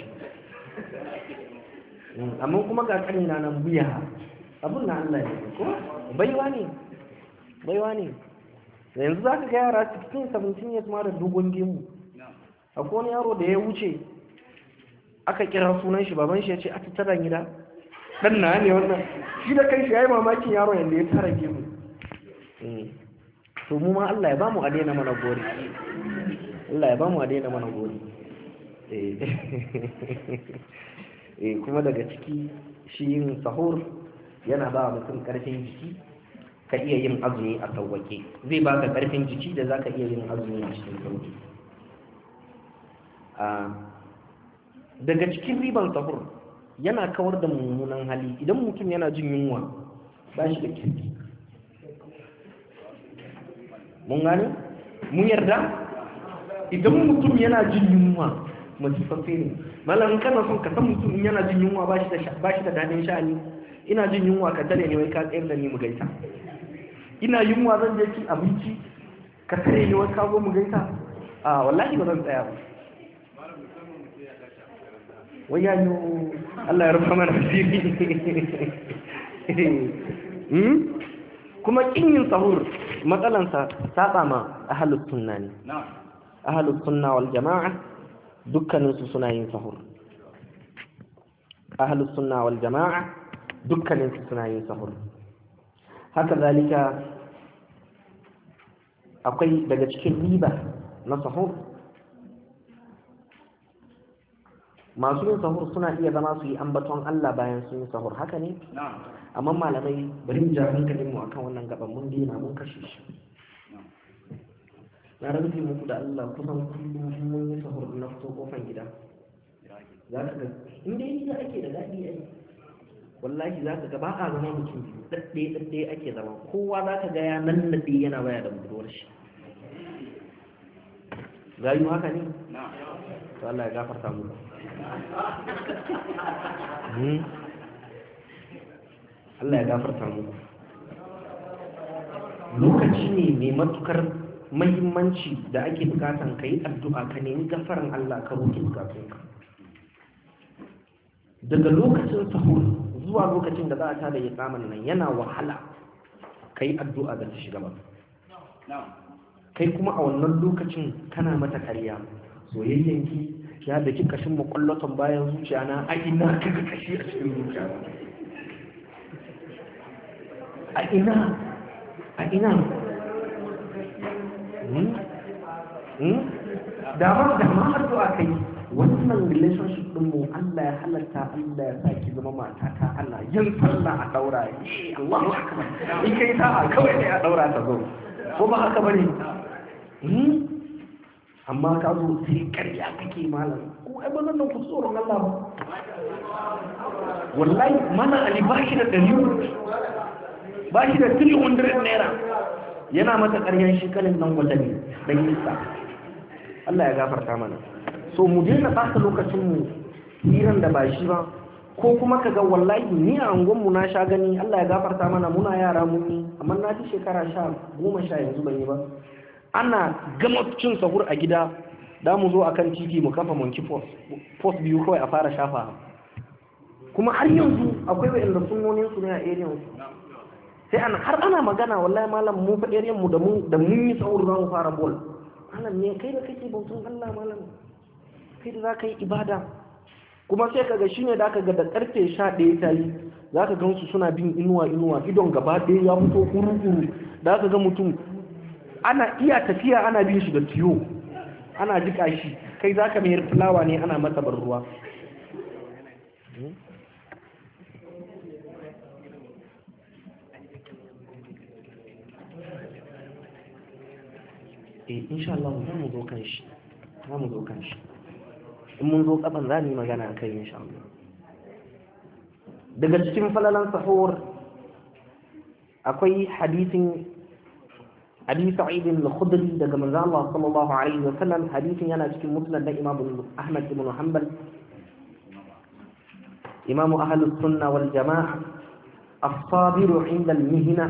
amma kuma ga kanina nan buya abun na Allah ne ko baiwa ne baiwa ne yanzu zaka ga yara sixteen seventeen years ma da dogon gemu. Akwai wani yaro da ya wuce aka kira sunan shi baban shi ya ce a tattara gida dan na ne wannan shi da kai shi yayi mamakin yaro yanda ya tara gemu. To mu ma Allah ya bamu a daina mana gori. Allah ya bamu a daina mana gori. Eh eh kuma daga ciki shi yin sahur yana ba mutum karfin jiki ka iya yin azumi a sauwake. Zai baka karfin jiki da zaka iya yin azumi a cikin sauki. Ah daga cikin riban sahur yana kawar da mummunan hali. Idan mutum yana jin yunwa ba shi da kirki. Mun gane? Mun yarda? Idan mutum yana jin yunwa masifaffe ne. Malam kana son ka san mutum yana jin yunwa ba shi da ba shi da dadin sha'ani. Ina jin yunwa ka tare ne wai ka tsayar da ni mu gaita. Ina yunwa zan je ci abinci ka tare ni wai ka zo mu gaita. A wallahi ba zan tsaya ba. Wai ya yi Allah ya rufa mana asiri. Hmm? Kuma kin yin sahur matsalansa saba ma ahlus sunna ne. Ahlus sunna wal jama'a dukkanin su suna yin sahur. Ahlus sunna wal jama'a dukkanin su suna yin sahur. Haka zalika akwai daga cikin riba na sahur masu yin sahur suna iya zama su yi ambaton Allah bayan sun yi sahur. Haka ne? Amma malamai bari mu ja hankalin mu akan wannan gaban mun dina mun kashe shi. Na rubuta muku da Allah kusan kullum mun yi sahur na fito kofar gida. Za ka ga in dai gida ake da daɗi ai. Wallahi za ka ga ba a zama mutum dadde dadde ake zama. Kowa za ka ga ya nan nade yana waya da budurwar shi. Gayu haka ne? To Allah ya gafarta muku. Allah ya gafarta mu. Lokaci ne mai matukar muhimmanci da ake bukatan ka yi addu'a ka nemi gafaran Allah ka roƙi bukatunka. Daga lokacin sahur zuwa lokacin da za a tada ya tsaman nan yana wahala ka yi addu'a da ta shiga ba. Kai kuma a wannan lokacin kana mata ƙarya, soyayyanki, ya da ki kashin makwallaton bayan zuciya na a ina kaga kashi a cikin zuciya a ina a ina damar da ma addu'a kai wannan relationship din mu Allah ya halatta Allah ya saki zama mata ta Allah yin sallah a daura Allahu akbar in kai ta kawai sai a daura ta zo ko ba haka bane amma ka zo sai ƙarya kake malam ko ai bazan nan ku tsoron Allah ba wallahi mana ali ba shi da dalili ba shi da three hundred naira yana mata ƙaryan shi kalin nan wallahi dan yisa Allah ya gafarta mana so mu daina ɓata lokacin mu hiran da ba shi ba ko kuma kaga wallahi ni a angon mu na sha gani Allah ya gafarta mana muna yara mun yi amma na ji shekara sha goma sha yanzu ban yi ba ana gama cin sahur a gida da mu zo akan titi mu kafa monkey post post biyu kawai a fara shafa kuma har yanzu akwai wanda sunnonin su ne a area su sai an har ana magana wallahi malam mu fa area mu da mu da mun yi sahur za mu fara ball malam ne kai da kake bautun Allah malam kai da zaka yi ibada kuma sai kaga shine da kaga da karfe sha ɗaya ta yi zaka ga su suna bin inuwa inuwa idon gaba ɗaya ya fito kuru-kuru da ka ga mutum ana iya tafiya ana bin shi da tiyo ana jika shi kai za ka mayar fulawa ne ana masa ban ruwa eh insha Allah za mu zo kan shi za mu zo kan shi in mun zo kaban za mu yi magana akai insha Allah daga cikin falalan sahur akwai hadisin Abi Sa'id al-Khudri daga manzo Allah sallallahu alaihi wa sallam hadisin yana cikin musnad da Imam Ahmad ibn Hanbal Imam Ahlus Sunnah wal Jamaa as-sabir 'inda al-mihna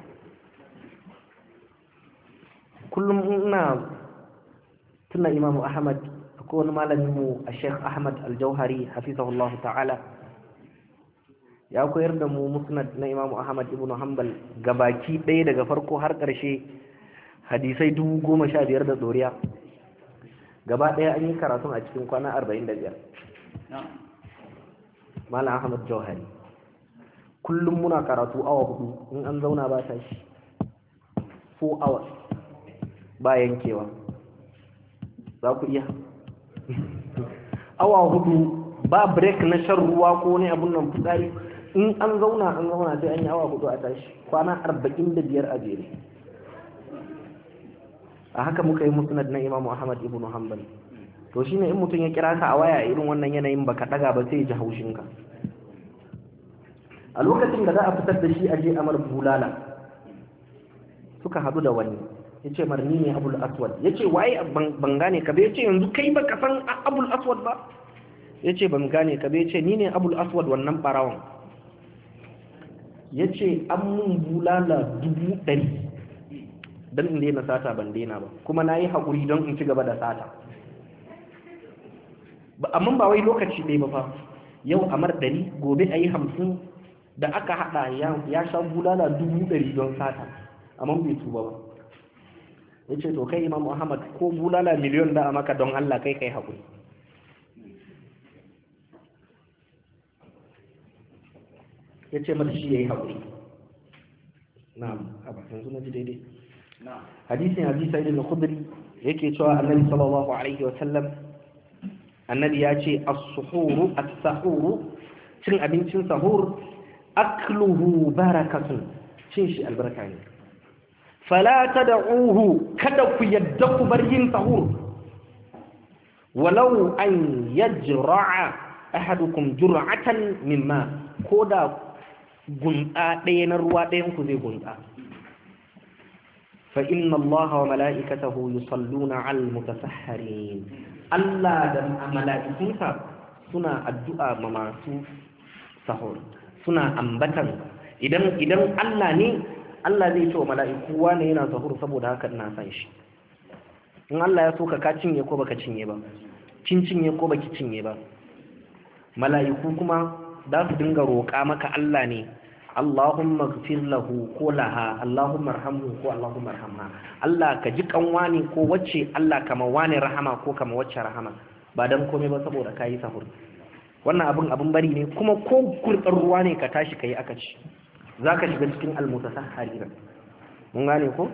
kullum ina tuna Imam Ahmad ko wani malamin mu Sheikh Ahmad al-Jauhari hafizahullahu ta'ala ya koyar da mu musnad na Imam Ahmad ibn Hanbal gabaki ɗaya daga farko har ƙarshe hadisai dubu goma sha biyar da tsoriya gaba ɗaya an yi karatun a cikin kwana arba'in da biyar Malam Ahmad Jauhari kullum muna karatu awa hudu in an zauna ba ta shi four hours ba yankewa za ku iya awa hudu ba break na shan ruwa ko ne abun nan fitsari in an zauna an zauna sai an yi awa hudu a tashi kwana arba'in da biyar a jere a haka muka yi musnad na Imam Ahmad ibn Hanbal to shine in mutum ya kira ka a waya irin wannan yanayin baka daga ba sai ya ji haushinka a lokacin da za a fitar da shi a je amar bulala suka hadu da wani yace marni ne Abul Aswad yace waye ban gane ka ba yace yanzu kai baka san Abul Aswad ba yace ban gane ka ba yace ni ne Abul Aswad wannan barawon yace an mun bulala dubu ɗari don in daina sata ban daina ba kuma na yi haƙuri don in ci gaba da sata amma ba wai lokaci ɗaya ba fa yau a mar ɗari gobe a yi hamsin da aka haɗa ya sha bulala dubu ɗari don sata amma bai tuba ba ya ce to kai Imam Muhammad ko bulala miliyon da a maka don Allah kai kai haƙuri ya ce mata shi ya yi haƙuri na'am haba yanzu na ji daidai hadisin Abi Sa'id al-Khudri yake cewa Annabi sallallahu alaihi wa sallam Annabi ya ce as-suhuru as-sahuru cin abincin sahur akluhu barakatun cin shi albarka ne fala tad'uhu kada ku yadda ku bar yin sahur walau an yajra'a ahadukum jur'atan mimma koda gunta ɗaya na ruwa ɗayan ku zai gunta fa inna Allah wa mala'ikatahu yusalluna 'alal mutasahhirin Allah da mala'ikunsa suna addu'a ma masu sahur suna ambatan idan idan Allah ne Allah zai ce wa mala'iku wane yana sahur saboda haka ina san shi in Allah ya so ka ka cinye ko baka cinye ba kin cinye ko baki cinye ba mala'iku kuma za su dinga roƙa maka Allah ne Allahumma ghfir lahu ko laha Allahumma arhamhu ko Allahumma arhamha Allah ka ji kanwa ne ko wacce Allah kama wane rahama ko kama wacce rahama ba dan komai ba saboda kayi sahur wannan abin abin bari ne kuma ko kurɓar ruwa ne ka tashi kai aka ci zaka shiga cikin almutasahharina mun gane ko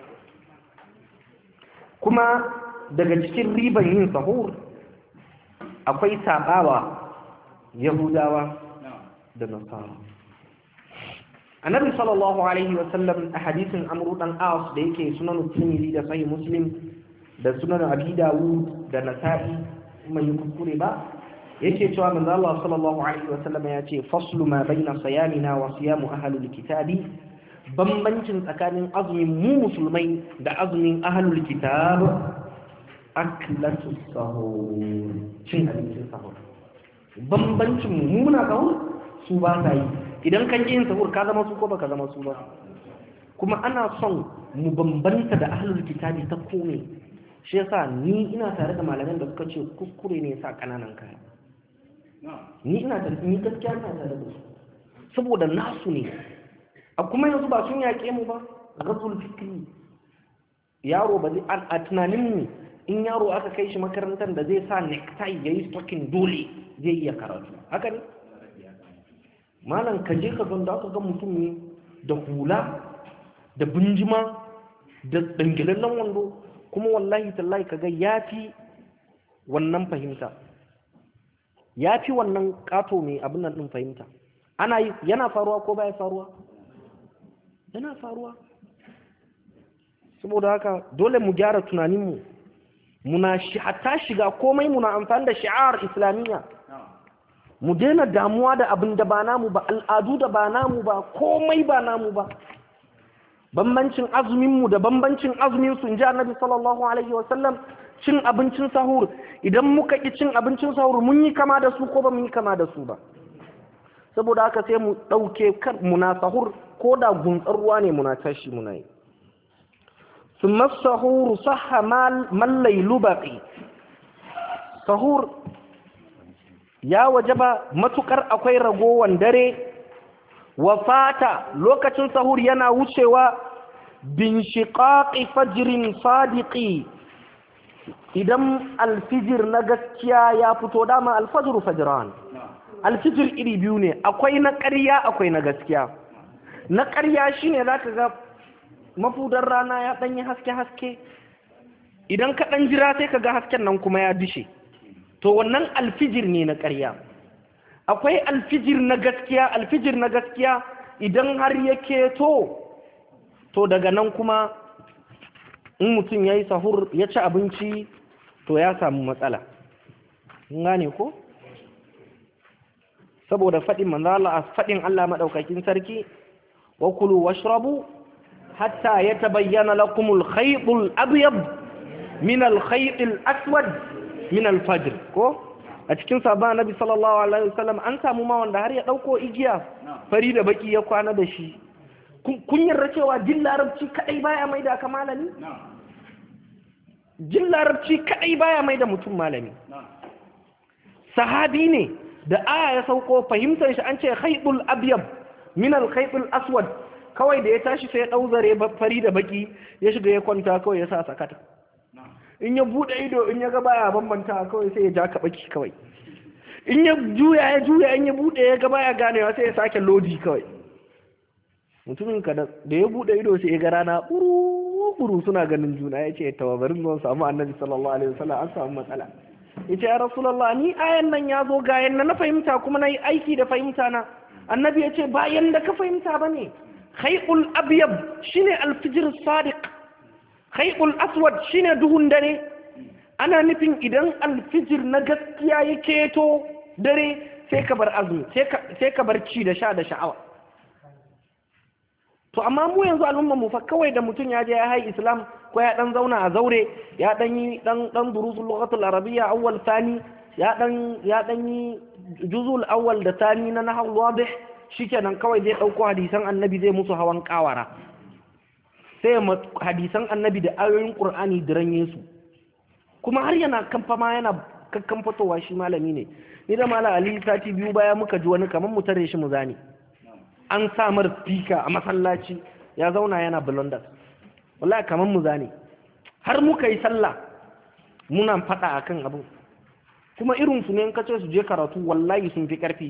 kuma daga cikin riban yin sahur akwai sabawa yahudawa da nasara annabi sallallahu alaihi wasallam a hadisin amru dan as da yake sunan tirmidhi da sahih muslim da sunan abi dawud da nasa'i mai kuskure ba yake cewa manzo Allah sallallahu alaihi wasallam ya ce faslu ma baina siyamina wa siyamu ahlul kitabi bambancin tsakanin azumin mu musulmai da azumin ahlul kitab aklatu sahur cin abincin sahur bambancin mu muna sahur su ba sa yi idan kan yin sahur ka zama su ko baka zama su ba kuma ana son mu bambanta da ahlul kitabi ta kome shi yasa ni ina tare da malaman da suka ce kuskure ne sa kananan kaya ni ina tare ni gaskiya ina tare da su saboda nasu ne a kuma yanzu ba sun yaƙe mu ba ghazul fikri yaro ba zai a tunanin mu in yaro aka kai shi makarantar da zai sa necktie yayi stocking dole zai iya karatu haka ne malam ka je ka ganda aka ga mutum ne da hula da binjima da dangilallen wando kuma wallahi tallahi kaga yafi wannan fahimta yafi wannan kato mai abin nan din fahimta ana yi yana faruwa ko baya faruwa yana faruwa saboda haka dole mu gyara tunaninmu muna shi hatta shiga komai muna amfani da shi'ar islamiyya mu daina damuwa da abin da ba namu ba al'adu da ba namu ba komai ba namu ba bambancin azuminmu da bambancin azumin su inji annabi sallallahu alaihi wasallam cin abincin sahur idan muka ki cin abincin sahur mun yi kama da su ko ba mun yi kama da su ba saboda haka sai mu dauke kan muna sahur ko da guntsar ruwa ne muna tashi muna yi thumma sahur sahha man laylu baqi sahur ya wajaba matukar akwai ragowan dare wa fata lokacin sahur yana wucewa bin shiqaqi fajrin sadiqi idan alfijir na gaskiya ya fito dama alfajru fajran alfijir iri biyu ne akwai na ƙarya akwai na gaskiya na ƙarya shine zaka ga mafudar rana ya danyi haske haske idan ka dan jira sai kaga hasken nan kuma ya dishe to wannan alfijir ne na ƙarya akwai alfijir na gaskiya alfijir na gaskiya idan har ya keto to daga nan kuma in mutum ya yi sahur ya ci abinci to ya samu matsala gane ko saboda faɗin manzala a faɗin Allah maɗaukakin sarki wa kulu washrabu hatta ya tabayyana lakumul khaytul abyad min al khaytil aswad min alfajir ko a cikin sabon annabi sallallahu alaihi wasallam an samu ma wanda har ya dauko igiya fari da baki ya kwana da shi kun yarda cewa jin larabci kadai baya mai da ka malami jin larabci kadai baya mai da mutum malami sahabi ne da aya ya sauko fahimtar shi an ce khaybul abyad min alkhaytul aswad kawai da ya tashi sai ya dauzare fari da baki ya shiga ya kwanta kawai ya sa sakata in ya bude ido in ya ga baya bambanta kawai sai ya ja ka baki kawai in ya juya ya juya in ya bude ya ga baya ganewa sai ya sake lodi kawai mutumin ka da ya bude ido sai ya ga rana buru buru suna ganin juna ya ce tawabarin zuwan samu annabi sallallahu alaihi wasallam an samu matsala ya ce ya rasulullah ni ayan nan ya zo ga yan na fahimta kuma na yi aiki da fahimta na annabi ya ce bayan da ka fahimta bane khayqul abyad shine alfijir sadiq khayqul aswad shine duhun dare ana nufin idan alfijir na gaskiya yake to dare sai ka bar azumi sai ka bar ci da sha da sha'awa to amma mu yanzu al'umma mu fa kawai da mutun ya je ya hai islam ko ya dan zauna a zaure ya dan yi dan dan durusul lughatul arabiyya awwal thani ya dan ya dan yi juzul awwal da thani na nahwu wadih shikenan kawai zai dauko hadisan annabi zai musu hawan kawara sai hadisan annabi da ayoyin qur'ani diran yesu kuma har yana kamfa ma yana kakkan fitowa shi malami ne ni da malam ali sati biyu baya muka ji wani kaman mu tare shi mu zani an samar fika a masallaci ya zauna yana blunders wallahi kaman mu zani har muka yi sallah muna fada akan abu kuma irin su ne in kace su je karatu wallahi sun fi karfi.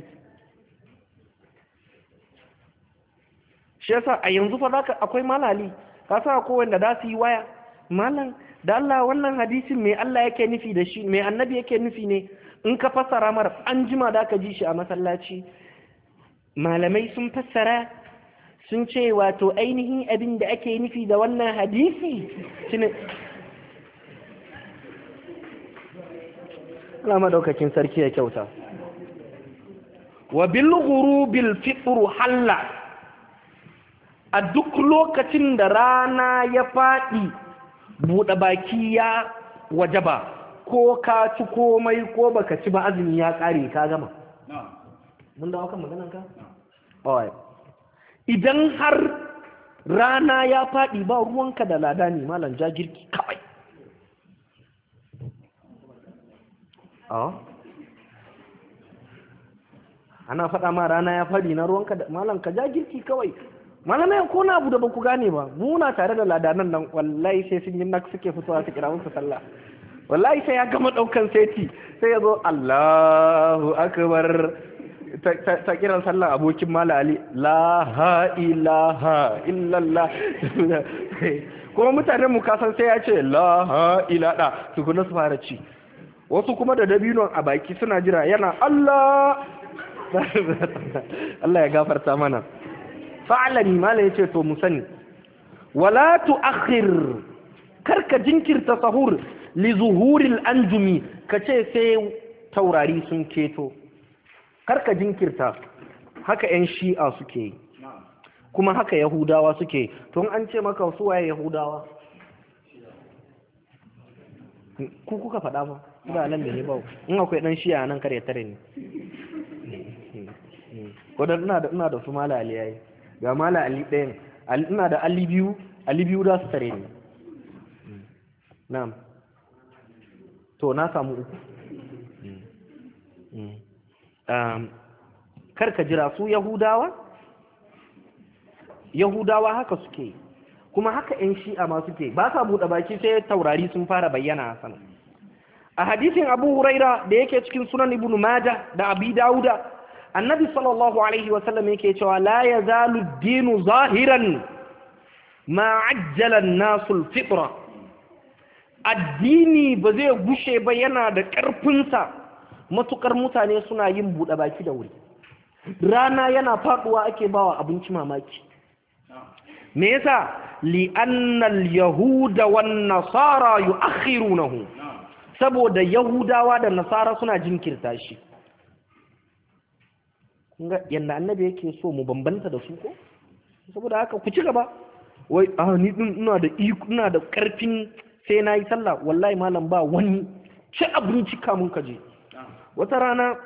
Shi yasa a yanzu fa zaka akwai malali ka sa ko wanda da su yi waya malam da Allah wannan hadisin me Allah yake nufi da shi me annabi yake nufi ne in ka fassara mar an jima da ka ji shi a masallaci malamai sun fassara sun ce wato ainihin abin da ake nufi da wannan hadisi shine Allah madaukakin sarki ya kyauta. Wa bil ghurubil fitr halla, a duk lokacin da rana ya faɗi buɗe baki ya wajaba, ko ka ci komai ko baka ci ba azumi ya ƙare ka gama. Mun dawo kan maganan ka? Alright. Idan har rana ya faɗi ba ruwanka da lada ne malam jagirki kawai. Ana faɗa ma rana ya faɗi na ruwanka da malam ka jagirki kawai. Malamai ko na abu da ba ku gane ba, muna tare da ladanan nan wallahi sai sun yi nak suke fitowa su kira musu sallah. Wallahi sai ya gama ɗaukan seti sai ya zo Allahu akbar ta kiran sallah abokin mala ali la ha ilaha illallah kuma mutanen mu kasan sai ya ce la ha ilada su kuna su fara ci wasu kuma da dabinon a baki suna jira yana Allah Allah ya gafarta mana fa'alani mala yace to mu sani wala tuakhir karka jinkirta sahur li zuhuril anjumi kace sai taurari sun keto karka jinkirta haka ƴan shi'a suke yi kuma haka yahudawa suke yi to an ce maka su waye yahudawa ku kuka faɗa ba ba nan da ne ba in akwai dan shi'a nan kare tare ne ko da ina da ina da su mala ali yayi ga mala ali ɗayan ina da ali biyu ali biyu da su tare ne na'am to na samu uku Um, karka jira su yahudawa yahudawa haka suke kuma haka ƴan shi'a ma suke ba sa buɗe baki sai taurari sun fara bayyana sana a hadisin Abu Huraira da yake cikin sunan Ibn Majah da Abi Dawuda annabi sallallahu alaihi wasallam yake cewa la yazalu ad-dinu zahiran ma ajjala an-nasu al-fitra addini ba zai gushe ba yana da ƙarfin sa matukar mutane suna yin buɗe baki da wuri rana yana faɗuwa ake bawa abinci mamaki me yasa li annal yahuda wan nasara yu'akhirunahu saboda yahudawa da nasara suna jinkirta shi kunga yanda annabi yake so mu bambanta da su ko saboda haka ku ci gaba wai ah ni din ina da iko ina da karfin sai nayi sallah wallahi malam ba wani ci abinci kamun kaje wata rana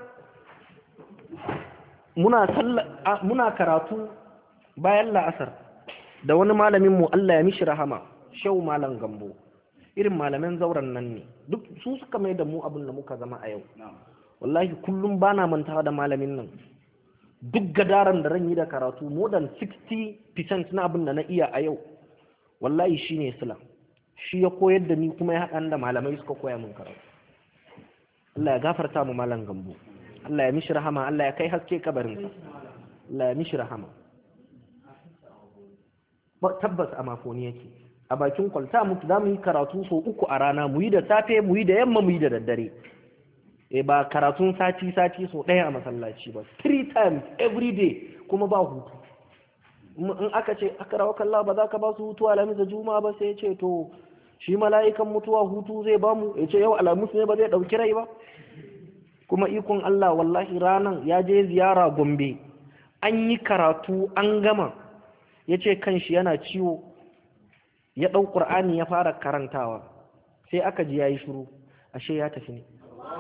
muna muna karatu bayan la'asar da wani malamin mu Allah ya mishi rahama Shehu Malam Gambo irin malaman zauren nan ne duk su suka mai da mu abin da muka zama a yau wallahi kullum bana mantawa da malamin nan duk gadaran da ran yi da karatu more than sixty percent na abin da na iya a yau wallahi shine Islam shi ya koyar da ni kuma ya haɗa da malamai suka koya min karatu Allah ya gafarta mu Malam Gambo Allah ya mishi rahama Allah ya kai haske kabarinsa Allah ya mishi rahama ba tabbas a mafoni yake a bakin kwalta muku za mu yi karatu so uku a rana mu yi da safe mu yi da yamma mu yi da daddare eh ba karatun sati sati so ɗaya a masallaci ba three times every day kuma ba hutu in aka ce aka rawa kallah ba za ka ba su hutu alhamis da juma'a ba sai ya ce to shi mala'ikan mutuwa hutu zai ba mu ya ce yau alhamis ne ba zai ɗauki rai ba kuma ikon Allah wallahi ranan ya je ziyara Gombe an yi karatu an gama ya ce kanshi yana ciwo ya ɗau ƙur'ani ya fara karantawa sai aka ji ya yi shiru ashe ya tafi ne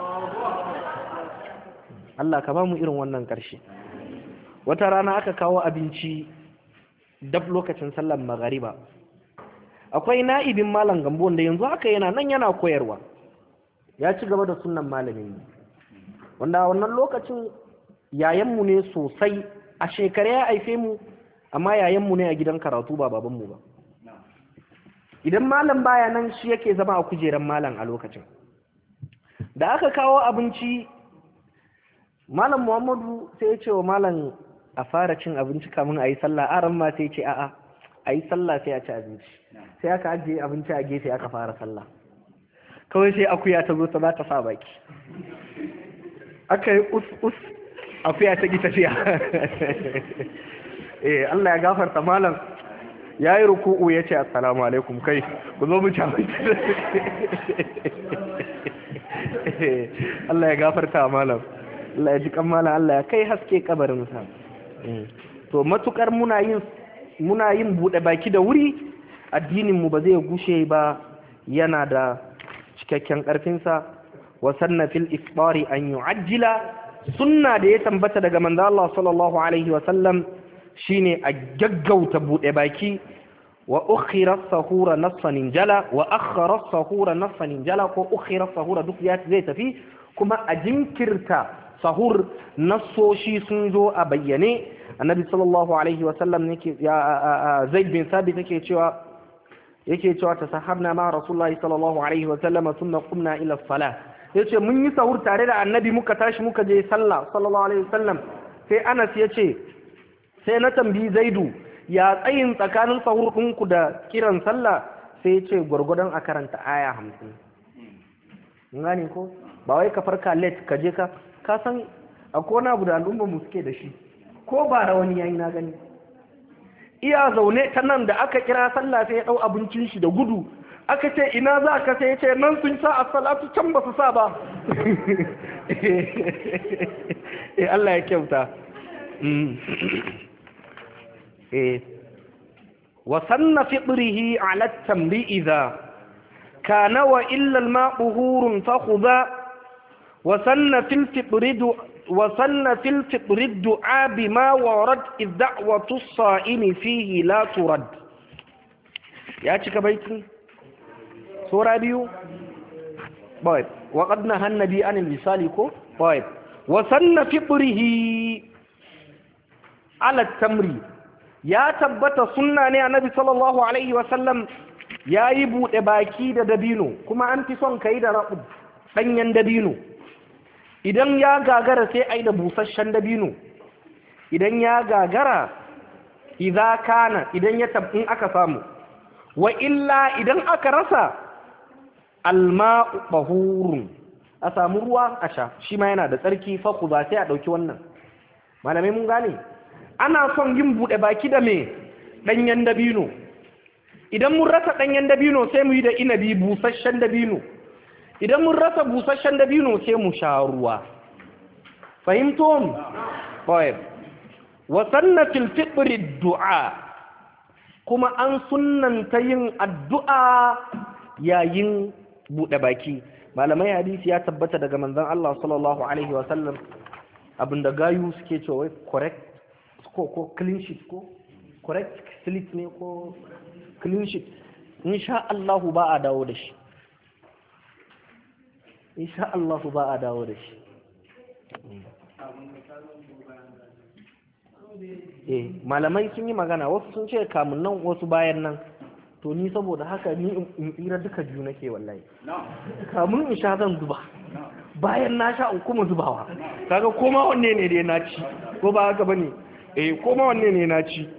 Allah ka ba mu irin wannan ƙarshe wata rana aka kawo abinci dab lokacin sallar magariba akwai na'ibin Malam Gambo wanda yanzu haka yana nan yana koyarwa ya ci gaba da sunnan malamin wanda wannan lokacin yayanmu ne sosai a shekara ya haife mu amma yayanmu ne a gidan karatu ba babanmu ba idan malam baya nan shi yake zama a kujeran malam a lokacin da aka kawo abinci malam Muhammadu sai ya ce wa malam a fara cin abinci kamun a yi sallah, aran ma sai ce a'a a yi sallah sai a ci abinci, sai aka ajiye abinci a gefe aka fara sallah. Kawai sai akuya ta zo ta za ta sa baki, aka yi us us akuya ta gi tafiya. eh Allah ya gafarta malam ya yi ruku'u ya ce assalamu alaikum, kai ku zo mu ci abinci. Allah ya gafarta malam, Allah ya ji kan malam, Allah ya kai haske kabarinsa. To matukar muna yin muna yin bude baki da wuri, addinin mu ba zai gushe ba, yana da cikakken karfin sa. Wa sanna fil ifṭari an yu'ajjila, sunna da ya tambata daga manzo Allah sallallahu alaihi wa sallam shine a gaggauta bude baki. Wa ukhira as-sahura nasfan jala, wa akhara as-sahura nasfan jala, ko ukhira as-sahura duk ya zai tafi, kuma a jinkirta sahur. Nassoshi sun zo a bayyane. Annabi sallallahu alaihi wa sallam yake ya Zaid bin Thabit yake cewa yake cewa tasahabna ma Rasulullahi sallallahu alaihi wa sallam thumma qumna ila as-salah. Yace mun yi sahur tare da Annabi, muka tashi muka je sallah sallallahu alaihi wa sallam. Sai Anas yace sai na tambayi Zaidu, ya tsayin tsakanin sahur ɗinku da kiran sallah? Sai yace gurgudan a karanta aya hamsin. Ngani ko ba wai ka farka late ka je ka ka san akwai wani abu da al'umma mu suke da shi, ko ba rawani yayi na gani, iya zaune ta nan da aka kira sallah sai ya dau abincin shi da gudu, aka ce ina za ka, sai ya ce nan sun sa as-salatu, can ba su sa ba. eh Allah ya kyauta. eh wa sanna fitrihi ala at-tamri idha kana wa illa al-ma'u hurun fakhudha wa sanna fil fitri وصلنا في الفطر الدعاء بما ورد إذ دعوة الصائم فيه لا ترد. يا شيخ بيتي سورة بيو طيب وقد نهى النبي عن الوصال كو طيب وصلنا فطره على التمر يا تبت سنة النبي صلى الله عليه وسلم يا يبو باكي da dabino, kuma an fi son kai da rabu danyen dabino. Idan ya gagara sai ai da busasshen dabino, idan ya gagara idza kana, idan ya tabbin aka samu, wa illa idan aka rasa alma'u tahurun, a samu ruwa a sha, shi ma yana da tsarki, fa ku ba sai a dauki wannan. Malamai mun gane, ana son yin bude baki da me danyen dabino. Idan mun rasa danyen dabino sai mu yi da inabi busasshen dabino. Idan mun rasa busasshen dabino sai mu sha ruwa. Fahimtum? Tayyib. Wa sanna fil fitri du'a, kuma an sunnanta yin addu'a yayin bude baki. Malamai hadisi ya tabbata daga manzon Allah sallallahu alaihi wa sallam abinda gayu suke cewa correct ko ko clean sheet ko correct slip ne ko clean sheet, insha Allah ba a dawo da shi. insha Allah ba a dawo da shi. eh malamai sun yi magana, wasu sun ce kamun nan wasu bayan nan, to ni saboda haka ni in tsira duka biyu nake wallahi. Kamun in sha zan zuba, bayan na sha in kuma zubawa, kaga koma wanne ne dai na ci, ko ba haka bane? eh koma wanne ne na ci.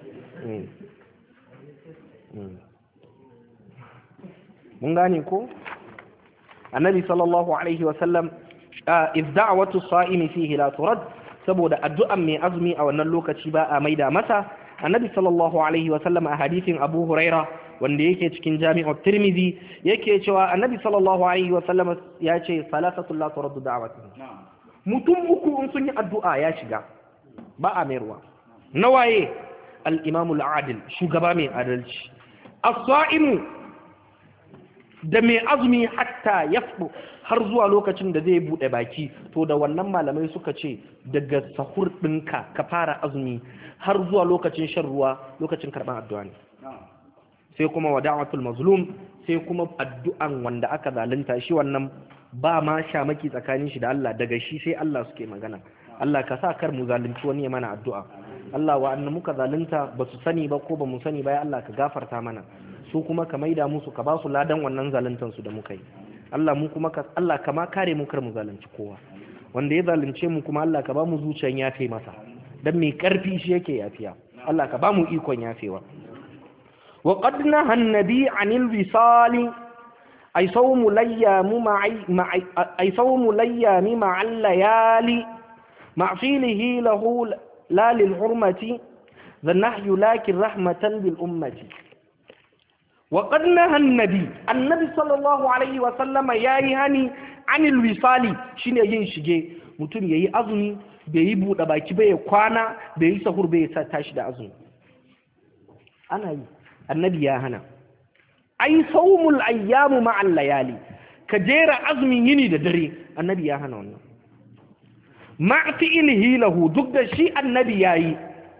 mun gane ko? Annabi sallallahu alaihi wa sallam idda'watu sa'imi fihi la turad, saboda addu'an mai azumi a wannan lokaci ba a maida masa. Annabi sallallahu alaihi wa sallam a hadisin Abu Huraira wanda yake cikin Jami'u Tirmidhi yake cewa Annabi sallallahu alaihi wa sallam ya ce salasatu la turad da'watuhum, mutum uku in sun yi addu'a ya shiga ba a mayarwa. Nawaye? al-imamu al-adil, shugaba mai adalci, as-sa'imu da mai azumi hatta ya har zuwa lokacin da zai bude baki. To da wannan malamai suka ce daga sahur ɗinka ka fara azumi har zuwa lokacin shan ruwa lokacin karɓar addu'a ne. Sai kuma wada'atul mazlum, sai kuma addu'an wanda aka zalunta, shi wannan ba ma shamaki tsakanin shi da Allah, daga shi sai Allah suke magana. Allah ka sa kar mu zalunci wani ya mana addu'a. Allah wa'annan muka zalunta ba su sani ba ko ba mu sani ba, ya Allah ka gafarta mana, su kuma ka maida musu, ka ba su ladan wannan zaluntan su da muka yi. Allah mu kuma ka Allah kama kare mu kar mu zalunci kowa wanda ya zalunce mu kuma Allah ka ba mu zuciyan yafe masa dan mai karfi shi yake yafiya Allah ka ba mu ikon yafewa wa qad naha an-nabi 'anil wisali ay sawmu layyamu ma'i ay sawmu layyami ma'al layali ma'filihi lahu la lil hurmati ذا النحي لكن رحمة بالأمة وقد نهى النبي النبي صلى الله عليه وسلم ياي هني عن الوصال شنو yin shige mutum yayi azumi bai yi buɗe baki bai kwana bai yi sahur bai tashi da azumi ana yi annabi ya hana ai sawmul ayyamu ma'al layali ka jera azumin yini da dare annabi ya hana wannan ma'a fi'lihi lahu duk da shi annabi yayi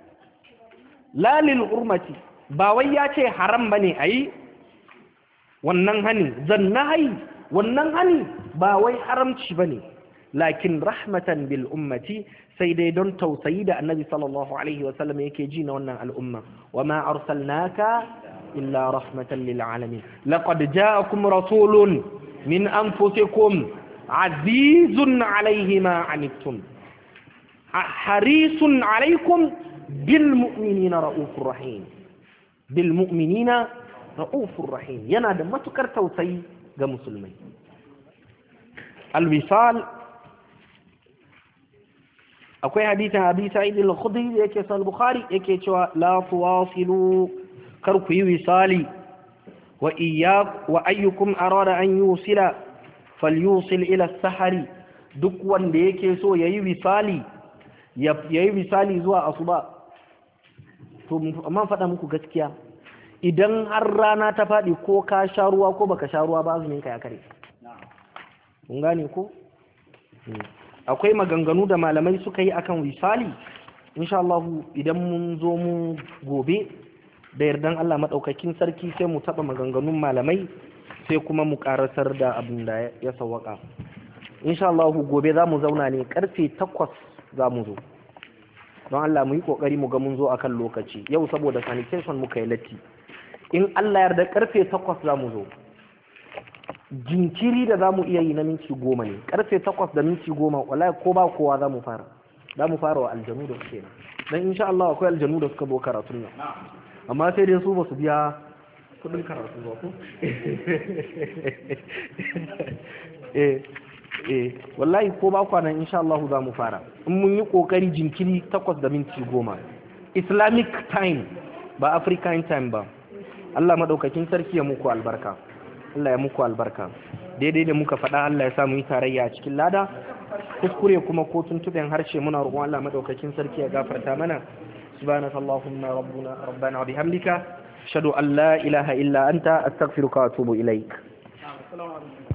lalil urmati ba wai ya ce haram bane ayi wannan hani zannahi wannan hani ba wai haramci bane lakin rahmatan bil ummati sai dai don tausayi da annabi sallallahu alaihi wa sallam yake ji na wannan al'umma wama arsalnaka illa rahmatan lil alamin laqad ja'akum rasulun min anfusikum azizun alayhi ma anittum harisun alaykum بالمؤمنين رؤوف رحيم بالمؤمنين رؤوف رحيم yana da matukar tausayi ga musulmai alwisal akwai hadisin Abi Sa'id al-Khudri yake sahih Bukhari yake cewa la tuwasilu kar ku yi wisali wa iyyak wa ayyukum arada an yusila falyusil ila as-sahari duk wanda yake so yayi wisali yayi wisali zuwa asuba to amma faɗa muku gaskiya idan har rana ta faɗi ko ka sha ruwa ko baka sha ruwa ba azumin ka ya kare kun gane ko akwai maganganu da malamai suka yi akan wisali insha Allah idan mun zo mu gobe da yardan Allah madaukakin sarki sai mu taba maganganun malamai sai kuma mu karasar da abin da ya sawaka insha Allah gobe za mu zauna ne karfe takwas za mu zo don Allah mu yi kokari mu ga mun zo akan lokaci yau saboda sanitation muka yi latti in Allah yarda karfe takwas za mu zo jinkiri da za mu iya yi na minti goma ne karfe takwas da minti goma wallahi ko ba kowa za mu fara za mu fara wa aljanu da suke nan don insha Allah akwai aljanu da suka zo karatun nan amma sai dai su ba su biya kudin karatu ba ko eh eh wallahi ko ba kwanan insha Allah za mu fara in mun yi kokari jinkiri takwas da minti goma Islamic time ba African time ba Allah madaukakin sarki ya muku albarka Allah ya muku albarka daidai da muka faɗa Allah ya sa mu yi tarayya a cikin lada kuskure kuma ko tuntuben harshe muna roƙon Allah madaukakin sarki ya gafarta mana subhanakallahumma rabbuna rabbana wa bihamdika ashhadu an la ilaha illa anta astaghfiruka wa atubu ilaik.